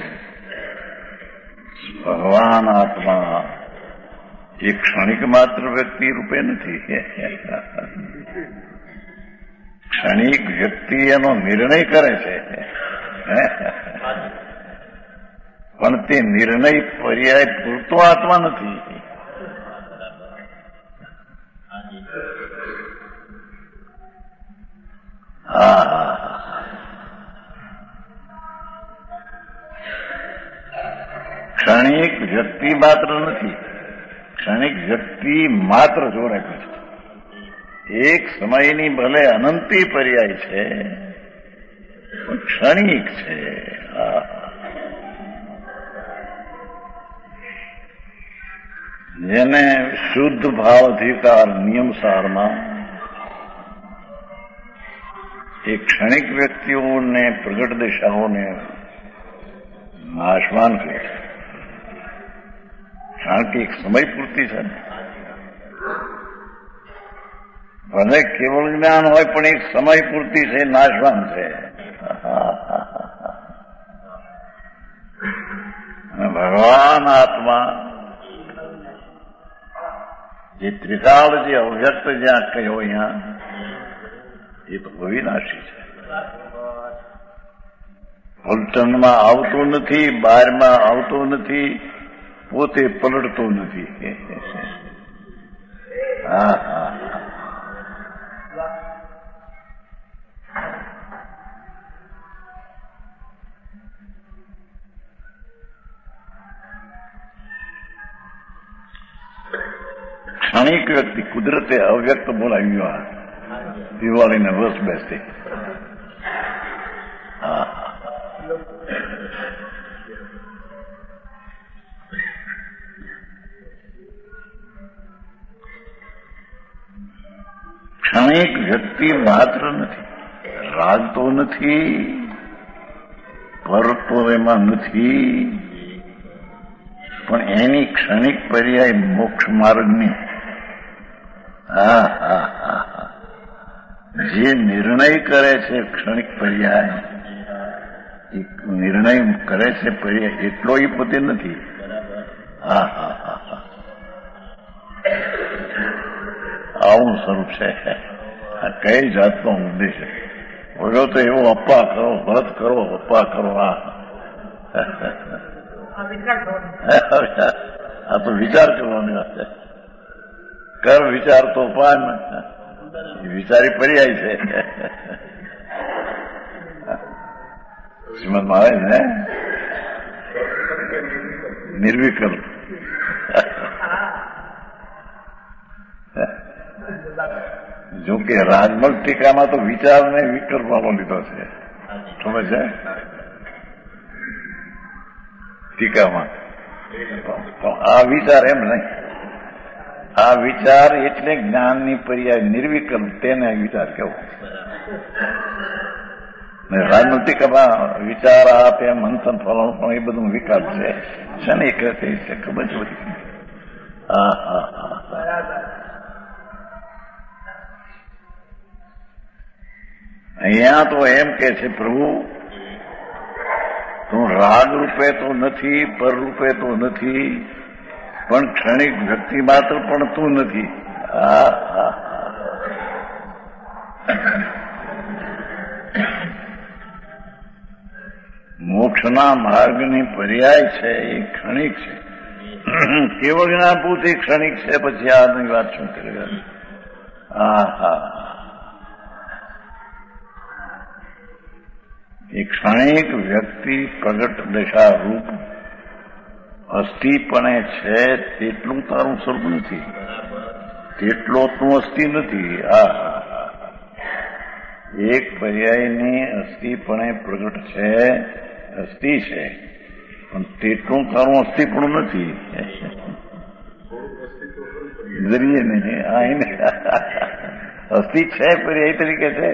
ભગવાન આત્મા એ ક્ષણિક માત્ર વ્યક્તિ રૂપે નથી. ક્ષણિક વ્યક્તિ એનો નિર્ણય કરે છે, પણ તે નિર્ણય પર્યાય પૂરતો આત્મા નથી. ક્ષણિક વ્યક્તિ માત્ર નથી, ક્ષણિક વ્યક્તિ માત્ર જોડે છે. એક સમયની ભલે અનંતી પર્યાય છે પણ ક્ષણિક છે. જેને શુદ્ધ ભાવ અધિકાર નિયમસારમાં એ ક્ષણિક વ્યક્તિઓને પ્રગટ દિશાઓને નાશવાન કરે. કારણ કે એક સમય પૂરતી છે. ભલે કેવળ જ્ઞાન હોય પણ એક સમય પૂરતી છે, નાશવાન છે. ભગવાન આત્મા જે ત્રિકાળ જે અવ્યક્ત જ્યાં કહ્યો અહીંયા એ તો અવિનાશી છે. પલટનમાં આવતો નથી, બહારમાં આવતો નથી, પોતે પલટતો નથી. ક્ષણિક વ્યક્તિ કુદરતે અવ્યક્ત બોલાવ્યું. દિવાળીને વર્ષ બેસતી ક્ષણિક વ્યક્તિ માત્ર નથી, રાગ તો નથી, પર તો એમાં નથી, પણ એની ક્ષણિક પર્યાય મોક્ષ માર્ગની જે નિર્ણય કરે છે ક્ષણિક પર્યાય નિર્ણય કરે છે પર્યાય એટલો એ પોતે નથી. આવું સ્વરૂપ છે. આ કઈ જાતનો ઉદ્દેશ છે? બોલો તો એવો અપ્પા કરો, ભરત કરો, અપ્પા કરો. આ તો વિચાર કરવાની વાત છે. કર વિચાર તો પાન, વિચારી પર્યાય છે. શ્રીમદમાં આવે ને નિર્વિકલ્પ. જોકે રાજમલ ટીકામાં તો વિચારને વિકલ્પમાં લીધો છે, સમજ છે ટીકામાં. આ વિચાર એમ નહીં, આ વિચાર એટલે જ્ઞાનની પર્યાય નિર્વિકલ્પ, તેને વિચાર કેવો. રાજમલ ટીકામાં વિચાર આપે મંથન ફલણ પણ એ બધું વિકલ્પ છે. શનિ કહે છે ખબર છે બધી. હા હા હા. અહીંયા તો એમ કે છે પ્રભુ તું રાગ રૂપે તો નથી, પર રૂપે તો નથી, પણ ક્ષણિક વ્યક્તિ માત્ર પણ તું નથી. મોક્ષના માર્ગની પર્યાય છે એ ક્ષણિક છે. કેવળ જ્ઞાન પૂરતી ક્ષણિક છે, પછી આની વાત શું કરે. એ ક્ષણિક વ્યક્તિ પ્રગટ દશા રૂપ અસ્થિપણે છે, તેટલું તારું સ્વરૂપ નથી, તેટલો તું અસ્થિ નથી. એક પર્યાયની અસ્થિપણે પ્રગટ છે, અસ્થિ છે, પણ તેટલું તારું અસ્થિપણું નથી. જરીએ નહીં આઈને અસ્થિ છે, પર્યાય તરીકે છે,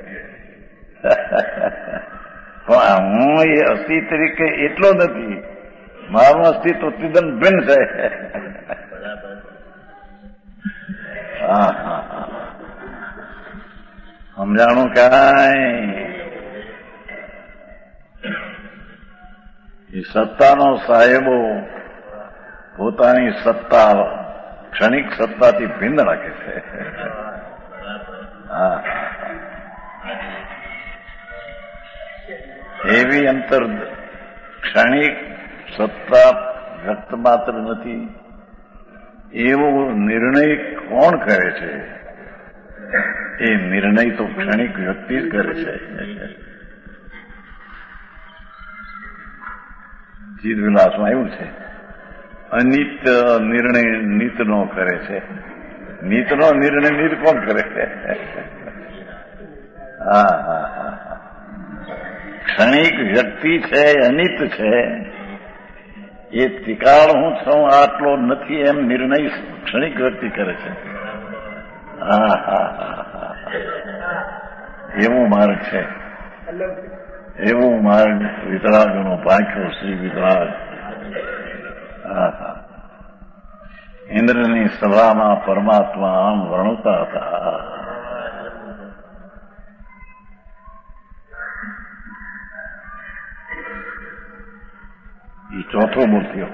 પણ હું એ અસ્થિ તરીકે એટલો નથી. મારું અસ્તિત્વ તદ્દન ભિન્ન છે. સમજાણું કાંઈ? એ સત્તાનો સાહેબો પોતાની સત્તા ક્ષણિક સત્તાથી ભિન્ન રાખે છે. એવી અંતર ક્ષણિક સત્તા વ્યક્ત માત્ર નથી, એવો નિર્ણય કોણ કરે છે? એ નિર્ણય તો ક્ષણિક વ્યક્તિ જ કરે છે. ચિદ વિલાસમાં એવું છે, અનિત નિર્ણય નિતનો કરે છે. નિતનો નિર્ણય નિત કોણ કરે છે? ક્ષણિક વ્યક્તિ છે, અનિત છે, એ ત્રિકાળ હું છું, આટલો નથી એમ નિર્ણય ક્ષણિક વ્યક્તિ કરે છે. એવો માર્ગ છે, એવો માર્ગ વિતરાગનો પાક્યો શ્રી વિતરાગ. ઇન્દ્રની સભામાં પરમાત્મા આમ વર્ણતા હતા. એ ચોથો મૂર્તિઓ.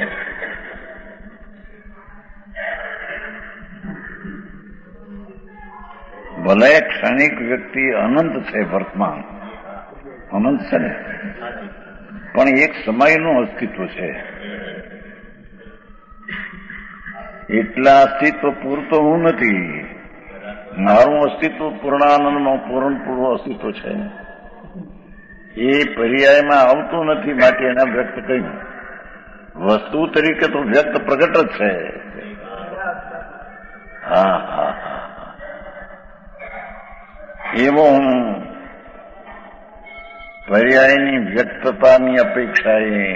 ભલે ક્ષણિક વ્યક્તિ અનંત છે, વર્તમાન અનંત છે ને, પણ એક સમયનું અસ્તિત્વ છે. એટલા અસ્તિત્વ પૂરતો હું નથી. મારું અસ્તિત્વ પૂર્ણાનંદનું પૂર્ણ અસ્તિત્વ છે. એ પર્યાયમાં આવતું નથી, માટે એના વ્યક્ત કર્યું. વસ્તુ તરીકે તો વ્યક્ત પ્રગટ જ છે. એવો હું પર્યાયની વ્યક્તતાની અપેક્ષાએ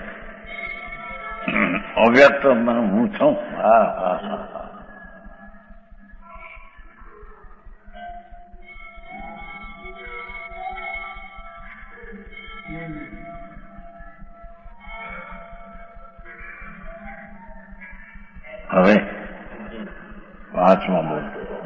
અવ્યક્ત હું છું. હવે પાંચમા બોલ.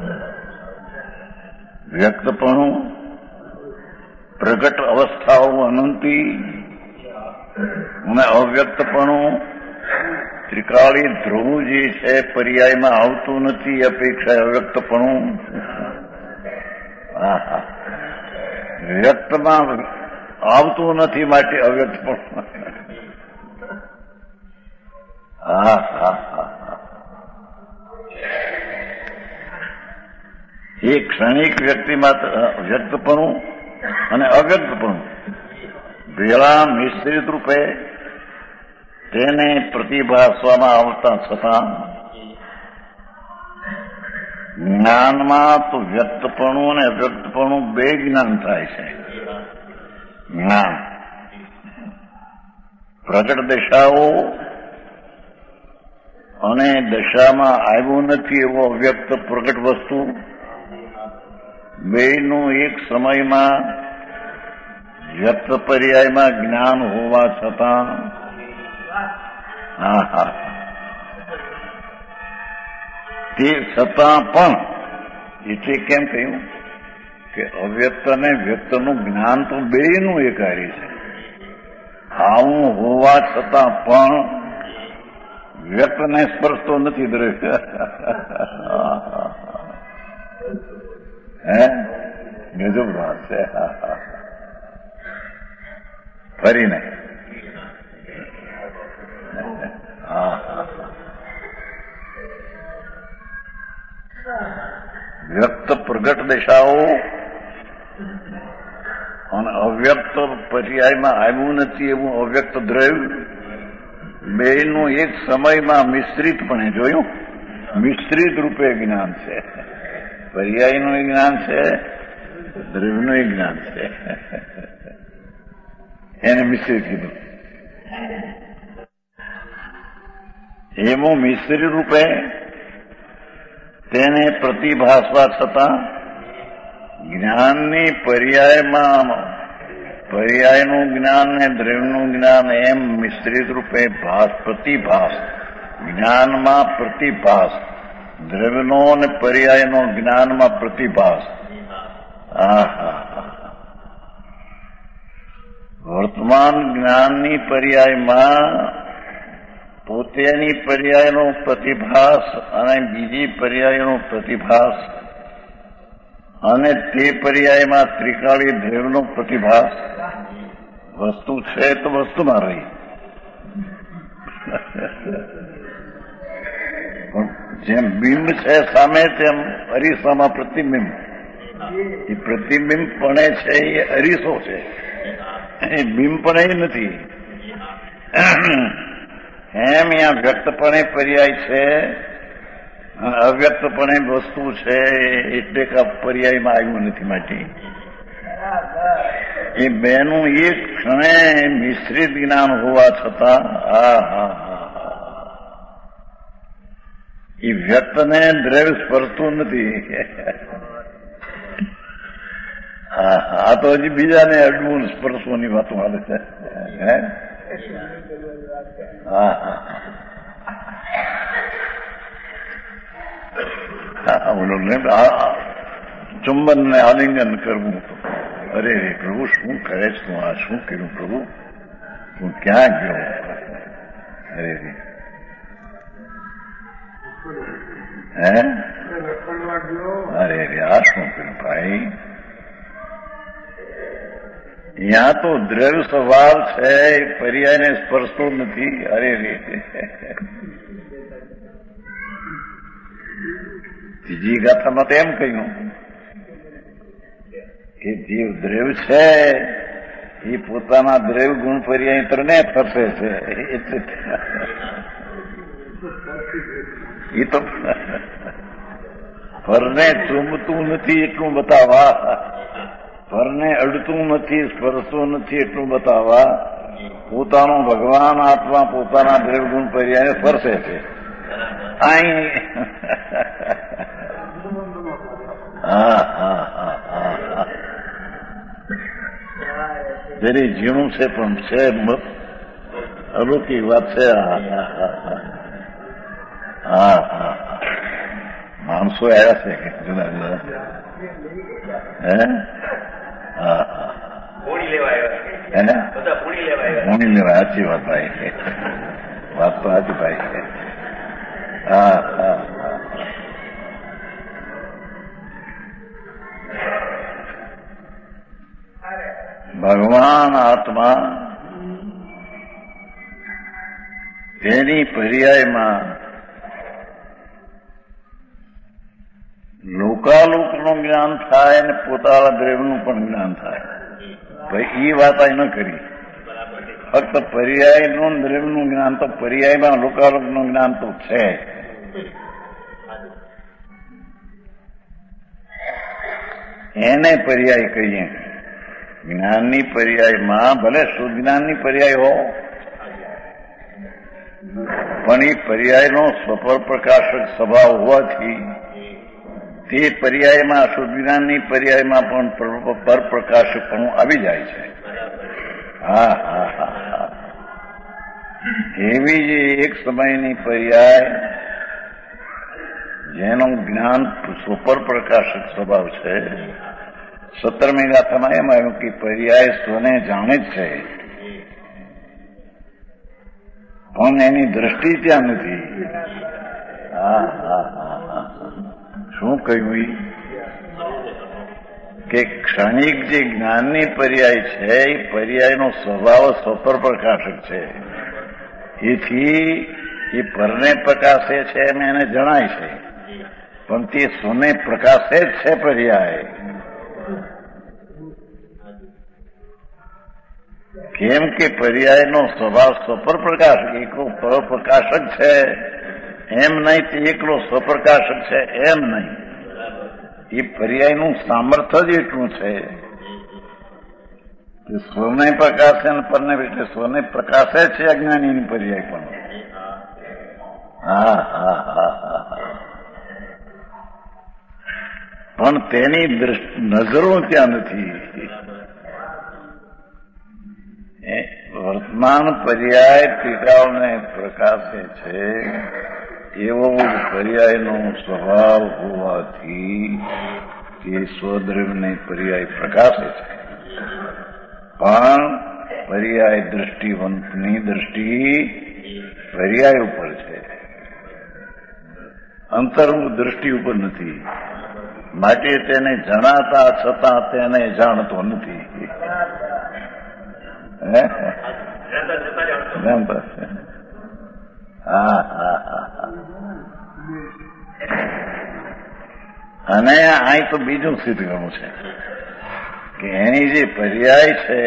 વ્યક્તપણું, પ્રગટ અવસ્થાઓ અનંતી અને અવ્યક્તપણું, ત્રિકાળી ધ્રુવ જે છે પર્યાયમાં આવતું નથી, અપેક્ષા અવ્યક્તપણું. વ્યક્તમાં આવતું નથી માટે અવ્યક્તપણું. એ ક્ષણિક વ્યક્તપણું અને અવ્યક્તપણું ભેળા મિશ્રિત રૂપે તેને પ્રતિભાસવામાં આવતા છતાં જ્ઞાનમાં તો વ્યક્તપણું અને અવ્યક્તપણું બે જ્ઞાન થાય છે. જ્ઞાન પ્રગટ દશાઓ અને દશામાં આવ્યું નથી એવો અવ્યક્ત પ્રગટ વસ્તુ બેયનું એક સમયમાં વ્યક્ત પર્યાયમાં જ્ઞાન હોવા છતાં તે છતાં પણ એટલે કેમ કહ્યું કે અવ્યક્ત અને વ્યક્તનું જ્ઞાન તો બેયનું એકારી છે. આવું હોવા છતાં પણ વ્યક્તને સ્પર્શતો નથી દ્રવ્ય. ગજબ વાત છે. ફરી નહીં. વ્યક્ત પ્રગટ દશાઓ અને અવ્યક્ત પર્યાયમાં આવ્યું નથી એવું અવ્યક્ત દ્રવ્ય બેનું એક સમયમાં મિશ્રિતપણે જોયું. મિશ્રિત રૂપે જ્ઞાન છે. પર્યાયનું જ્ઞાન છે, દ્રવ્યનું જ્ઞાન છે. એને મિશ્રિત કીધું. એવું મિશ્રિત રૂપે તેને પ્રતિભાસવા છતાં જ્ઞાનની પર્યાયનું જ્ઞાન ને દ્રવ્યનું જ્ઞાન એમ મિશ્રિત રૂપે પ્રતિભાસ, જ્ઞાનમાં પ્રતિભાસ, દ્રવ્યનો અને પર્યાયનો જ્ઞાનમાં પ્રતિભાસ. વર્તમાન જ્ઞાનની પર્યાયમાં પોતેની પર્યાયનો પ્રતિભાસ અને બીજી પર્યાયનો પ્રતિભાસ અને તે પર્યાયમાં ત્રિકાળી દ્રવ્યનો પ્રતિભાસ વસ્તુ છે તો વસ્તુમાં રહી. જેમ બિંબ છે સામે તેમ અરીસામાં પ્રતિબિંબ. એ પ્રતિબિંબ પણ છે એ અરીસો છે, એ બિંબ પણ નથી. એમ અહીંયા વ્યક્તપણે પર્યાય છે, અવ્યક્તપણે વસ્તુ છે, એટલે કે પર્યાયમાં આવ્યું નથી. માટે એ બેનું એક ક્ષણે મિશ્રિત જ્ઞાન હોવા છતાં એ વ્યક્તને દ્રવ્ય સ્પર્શતું નથી. આ તો હજી બીજાને અડવું સ્પર્શવાની વાતો હાલે છે. ચુંબન ને આલિંગન કરવું. અરે રે પ્રભુ, શું કરે છે તું? આ શું કર્યું પ્રભુ? તું ક્યાં ગયો? અરે રે અરે રે આ શું કર્યું ભાઈ? यहाँ तो द्रव्य स्वभाव છે, પર્યાયને સ્પર્શતો નથી. અરે રે ત્રીજી ગાથામાં તો એમ કહ્યું કે જીવ દ્રવ્ય છે એ પોતાના દ્રવ્ય ગુણ પર્યાય ત્રણે ફરશે છે. એટલે એ તો ફરને ચૂમતું નથી એટલું બતાવવા, ફરને અડતું નથી, સ્પર્શતું નથી એટલું બતાવવા, પોતાનો ભગવાન આત્મા પોતાના દ્રવ્યગુણ પર્યાય સ્પર્શે છે. જરી ઝીણું છે પણ છે, અલૌકિક વાત છે. માણસો આવ્યા છે કે જુદા જુદા પૂણી લેવા. સાચી વાત ભાઈ, વાત તો સાચી ભાઈ. ભગવાન આત્મા તેની પર્યાયમાં લોકાલોકનો દ્રવ્યનું જ્ઞાન થાય અને પોતાના દ્રવ્યનું પણ જ્ઞાન થાય. ભાઈ એ વાત અહીં ન કરી. ફક્ત પર્યાયનું દ્રવ્યનું જ્ઞાન તો પર્યાયમાં લોકાલોકનું જ્ઞાન તો છે. એને પર્યાય કહીએ. જ્ઞાનની પર્યાયમાં ભલે શુદ્ધ જ્ઞાનની પર્યાય હો, પણ એ પર્યાયનો સ્વપર પ્રકાશક સ્વભાવ હોવાથી તે પર્યાયમાં શુદ્ધ જ્ઞાનની પર્યાયમાં પણ પરપ્રકાશકપણું આવી જાય છે. હા હા હા હા. એવી જે એક સમયની પર્યાય જેનું જ્ઞાન સ્વપર પ્રકાશક સ્વભાવ છે. 17મી ગાથામાં એમ આવ્યું કે પર્યાય સ્વને જાણે જ છે, પણ એની દ્રષ્ટિ ત્યાં નથી. હા હા હા. શું કહ્યું કે ક્ષણિક જે જ્ઞાનની પર્યાય છે એ પર્યાયનો સ્વભાવ સ્વપર પ્રકાશક છે. એથી એ પરને પ્રકાશે છે એમ એને જણાય છે, પણ તે સ્વને પ્રકાશે જ છે પર્યાય. કેમ કે પર્યાયનો સ્વભાવ સ્વપર પ્રકાશક, એકલો પરપ્રકાશક છે એમ નહીં, તે એકલો સ્વપ્રકાશક છે એમ નહીં. એ પર્યાયનું સામર્થ્ય જ એટલું છે કે સ્વને પ્રકાશે અને પરને એટલે સ્વને પ્રકાશે છે અજ્ઞાનીની પર્યાય પણ. હા હા હા હા. પણ તેની નજરો ત્યાં નથી. વર્તમાન પર્યાય ટીકાઓને પ્રકાશે છે એવો પર્યાયનો સ્વભાવ હોવાથી તે સ્વદ્રવ્યને પર્યાય પ્રકાશે છે. પણ પર્યાય દ્રષ્ટિવંતની દ્રષ્ટિ પર્યાય ઉપર છે, અંતર્મુખ દ્રષ્ટિ ઉપર નથી. માટે તેને જણાતા છતાં તેને જાણતો નથી. અને અહીં તો બીજું સિદ્ધ કરવું છે કે એની જે પર્યાય છે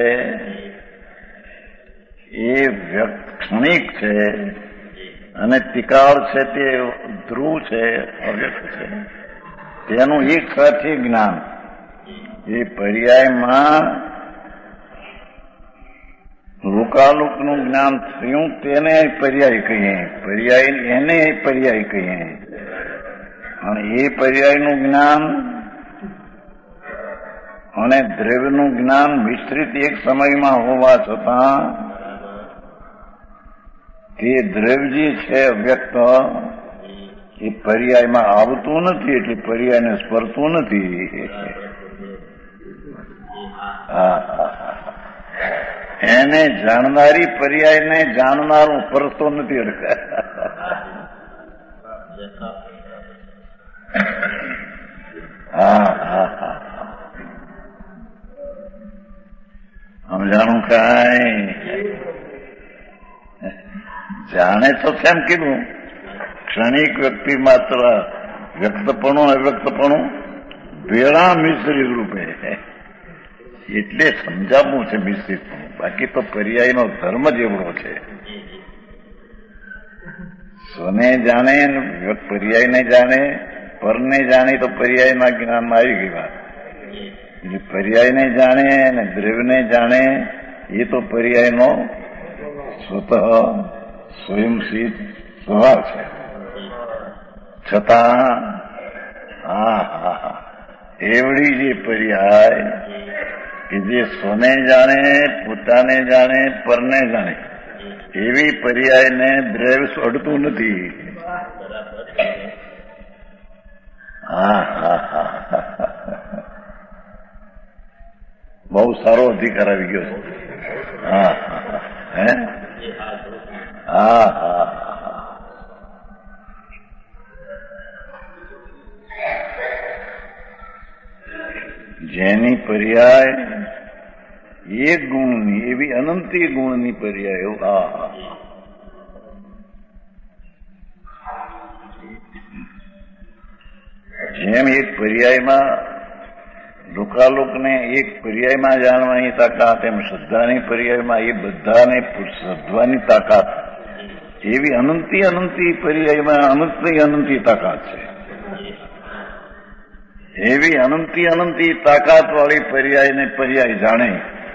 એ વ્યક્ત ક્ષણિક છે અને તિકાળ છે તે ધ્રુવ છે, અવ્યક્ત છે. તેનું એક સાથે જ્ઞાન એ પર્યાયમાં લોકાલોકનું જ્ઞાન થયું તેને પર્યાય કહીએ. પર્યાય એને પર્યાય કહીએ. અને એ પર્યાયનું જ્ઞાન અને દ્રવ્યનું જ્ઞાન મિશ્રિત એક સમયમાં હોવા છતાં તે દ્રવ્ય જે છે વ્યક્ત એ પર્યાયમાં આવતું નથી, એટલે પર્યાયને સ્પર્શતું નથી. એને જાણનારી પર્યાયને જાણનારું સ્પર્શતો નથી. હા હા હા. સમજાણું કાંઈ? જાણે તો કેમ કીધું? ક્ષણિક વ્યક્તિ માત્ર વ્યક્તપણું અવ્યક્તપણું ભેળા મિશ્રિત રૂપે એટલે સમજાવવું છે મિશ્રિતપણું. બાકી તો પર્યાયનો ધર્મ જ એવડો છે. સ્વને જાણે, પર્યાયને જાણે, પરને જાણે તો પર્યાયના જ્ઞાનમાં આવી ગઈ વાત. એટલે પર્યાયને જાણે અને દ્રવ્યને જાણે એ તો પર્યાયનો સ્વતઃ સ્વયંસિદ્ધ સ્વભાવ છે. છતાં એવડી જે પર્યાય કે જે સ્વને જાણે, પોતાને જાણે, પરને જાણે એવી પર્યાયને દ્રવ્ય અડતું નથી. બહુ સારો અધિકાર આવી ગયો છે. જેની પર્યાય એક ગુણની એવી અનંતી ગુણની પર્યાય. જેમ એક પર્યાયમાં લોકાલોકને એક પર્યાયમાં જાણવાની તાકાત, એમ શ્રદ્ધાની પર્યાયમાં એ બધાને શ્રદ્ધવાની તાકાત, એવી અનંતી પર્યાયમાં અનંતી તાકાત છે. એવી અનંતી તાકાત વાળી પર્યાયને પર્યાય જાણે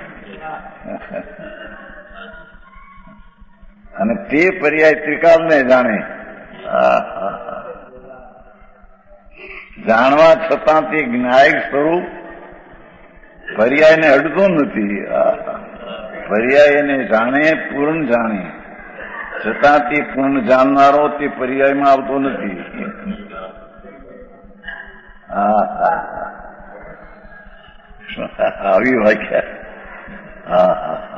અને તે પર્યાય ત્રિકાલને જાણે. જાણવા છતાં તે જ્ઞાયક સ્વરૂપ પર્યાયને અડતો નથી. પર્યાય એને જાણે, પૂર્ણ જાણે, છતાં તે પૂર્ણ જાણનારો તે પર્યાયમાં આવતો નથી. આવી વાક્યા.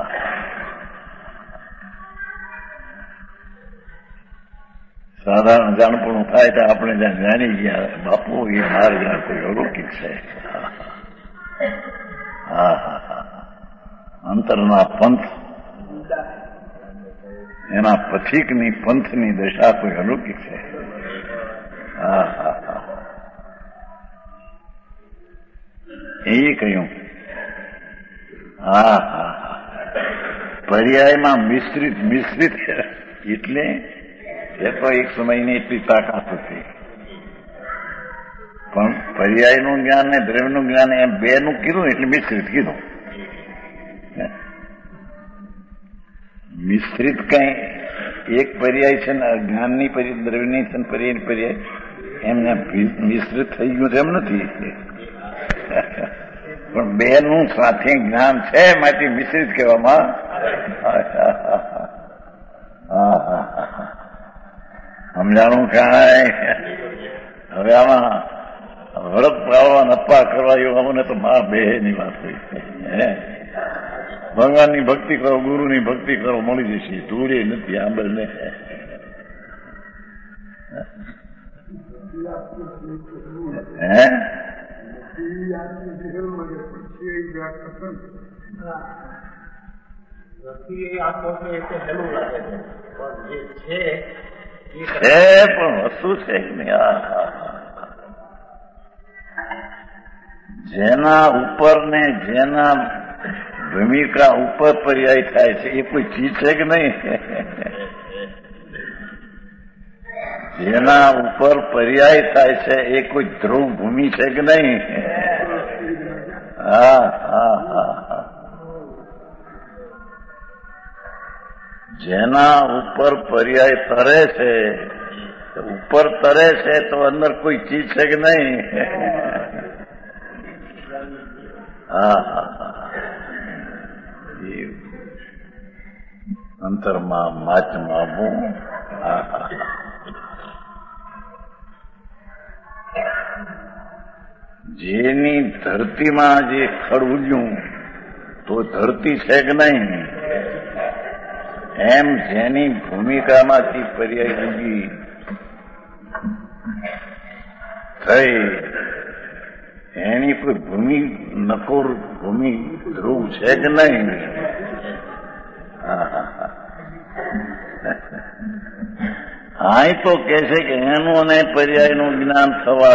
સાધારણ જાણપણું થાય તો આપણે જ્યાં જાણી ગયા બાપુ એ માર્ગ કોઈ અલૌકિક છે. અંતરના પંથ, એના પથિકની પંથની દશા કોઈ અલૌકિક છે. એ કહ્યું. પર્યાયમાં મિશ્રિત એટલે એ તો એક સમયની એટલી તાકાત હતી, પણ પર્યાયનું જ્ઞાન ને દ્રવ્યનું જ્ઞાન એમ બેનું કીધું એટલે મિશ્રિત કીધું. મિશ્રિત કઈ એક પર્યાય છે ને જ્ઞાનની દ્રવ્યની છે ને પર્યાયની પર્યાય એમને મિશ્રિત થઈ ગયું એમ નથી, પણ બેનું સાથે જ્ઞાન છે માટે મિશ્રિત કહેવામાં. સમજાણું કાંઈ હવે આમાં વ્રત પાળવા નપ્પા કરવા એવું અમને તો મા બે ની વાત હોય. ભગવાનની ભક્તિ કરો, ગુરુની ભક્તિ કરો, મળી જશે. ધૂળે નથી આંબળને. પણ વસ્તુ છે જેના ઉપર ને જેના ભૂમિકા ઉપર પર્યાય થાય છે એ કોઈ ચીજ છે કે નહીં? જેના ઉપર પર્યાય થાય છે એ કોઈ ધ્રુવ ભૂમિ છે કે નહીં? જેના ઉપર પર્યાય તરે છે, ઉપર તરે છે તો અંદર કોઈ ચીજ છે કે નહીં? અંતરમાં માચમાવું. જેની ધરતીમાં જે ખડ ઉગ્યું તો ધરતી છે કે નહીં, એમ જેની ભૂમિકામાંથી પર્યાય ઉગી થઈ એની કોઈ ભૂમિ નકોર ભૂમિ ધ્રુવ છે કે નહીં? હા તો કે છે કે એનું અને પર્યાયનું જ્ઞાન થવા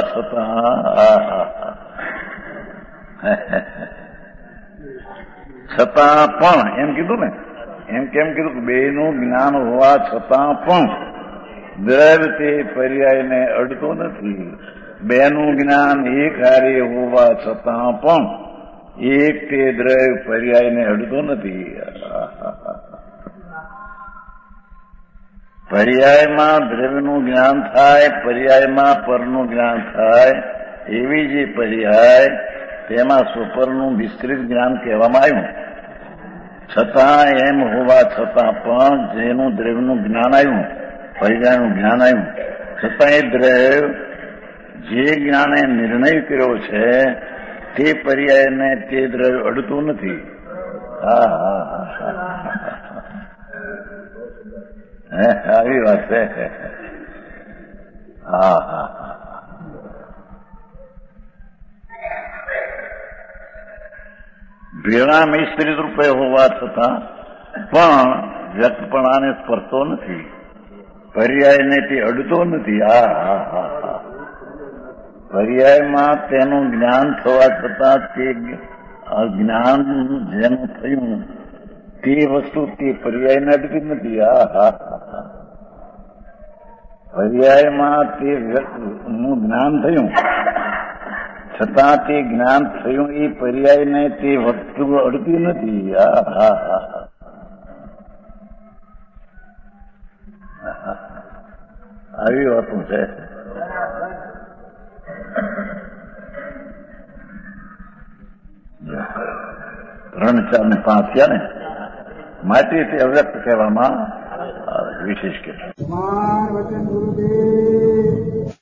છતાં પણ એમ કીધું ને, એમ કેમ કીધું કે બેનું જ્ઞાન હોવા છતાં પણ દ્રવ્ય તે પર્યાયને અડતો નથી. બેનું જ્ઞાન એક હારે હોવા છતાં પણ એક તે દ્રવ્ય પર્યાયને અડતો નથી. પર્યાયમાં દ્રવ્યનું જ્ઞાન થાય, પર્યાયમાં પરનું જ્ઞાન થાય. એવી જે પર્યાય તેમાં સ્વપરનું વિસ્તૃત જ્ઞાન કહેવામાં આવ્યું. છતાં એમ હોવા છતાં પણ જેનું દ્રવ્યનું જ્ઞાન આવ્યું, પર્યાયનું જ્ઞાન આવ્યું, છતાં એ દ્રવ્ય જે જ્ઞાને નિર્ણય કર્યો છે તે પર્યાયને તે દ્રવ્ય અડતું નથી. આવી વાત છે. ભેળા મિશ્રિત રૂપે હોવા છતાં પણ વ્યક્તપણાને સ્પર્શતો નથી, પર્યાયને તે અડતો નથી. પર્યાયમાં તેનું જ્ઞાન થવા છતાં તે જ્ઞાન જેનું થયું તે વસ્તુ તે પર્યાયને અડતી નથી. પર્યાયમાં તેનું જ્ઞાન થયું છતાં તે જ્ઞાન થયું એ પર્યાયને તે વસ્તુ અડતી નથી. આવી વાતું છે. 3, 4 ને 5 થયા ને માટે તે અવ્યક્ત કહેવામાં વિશેષ કે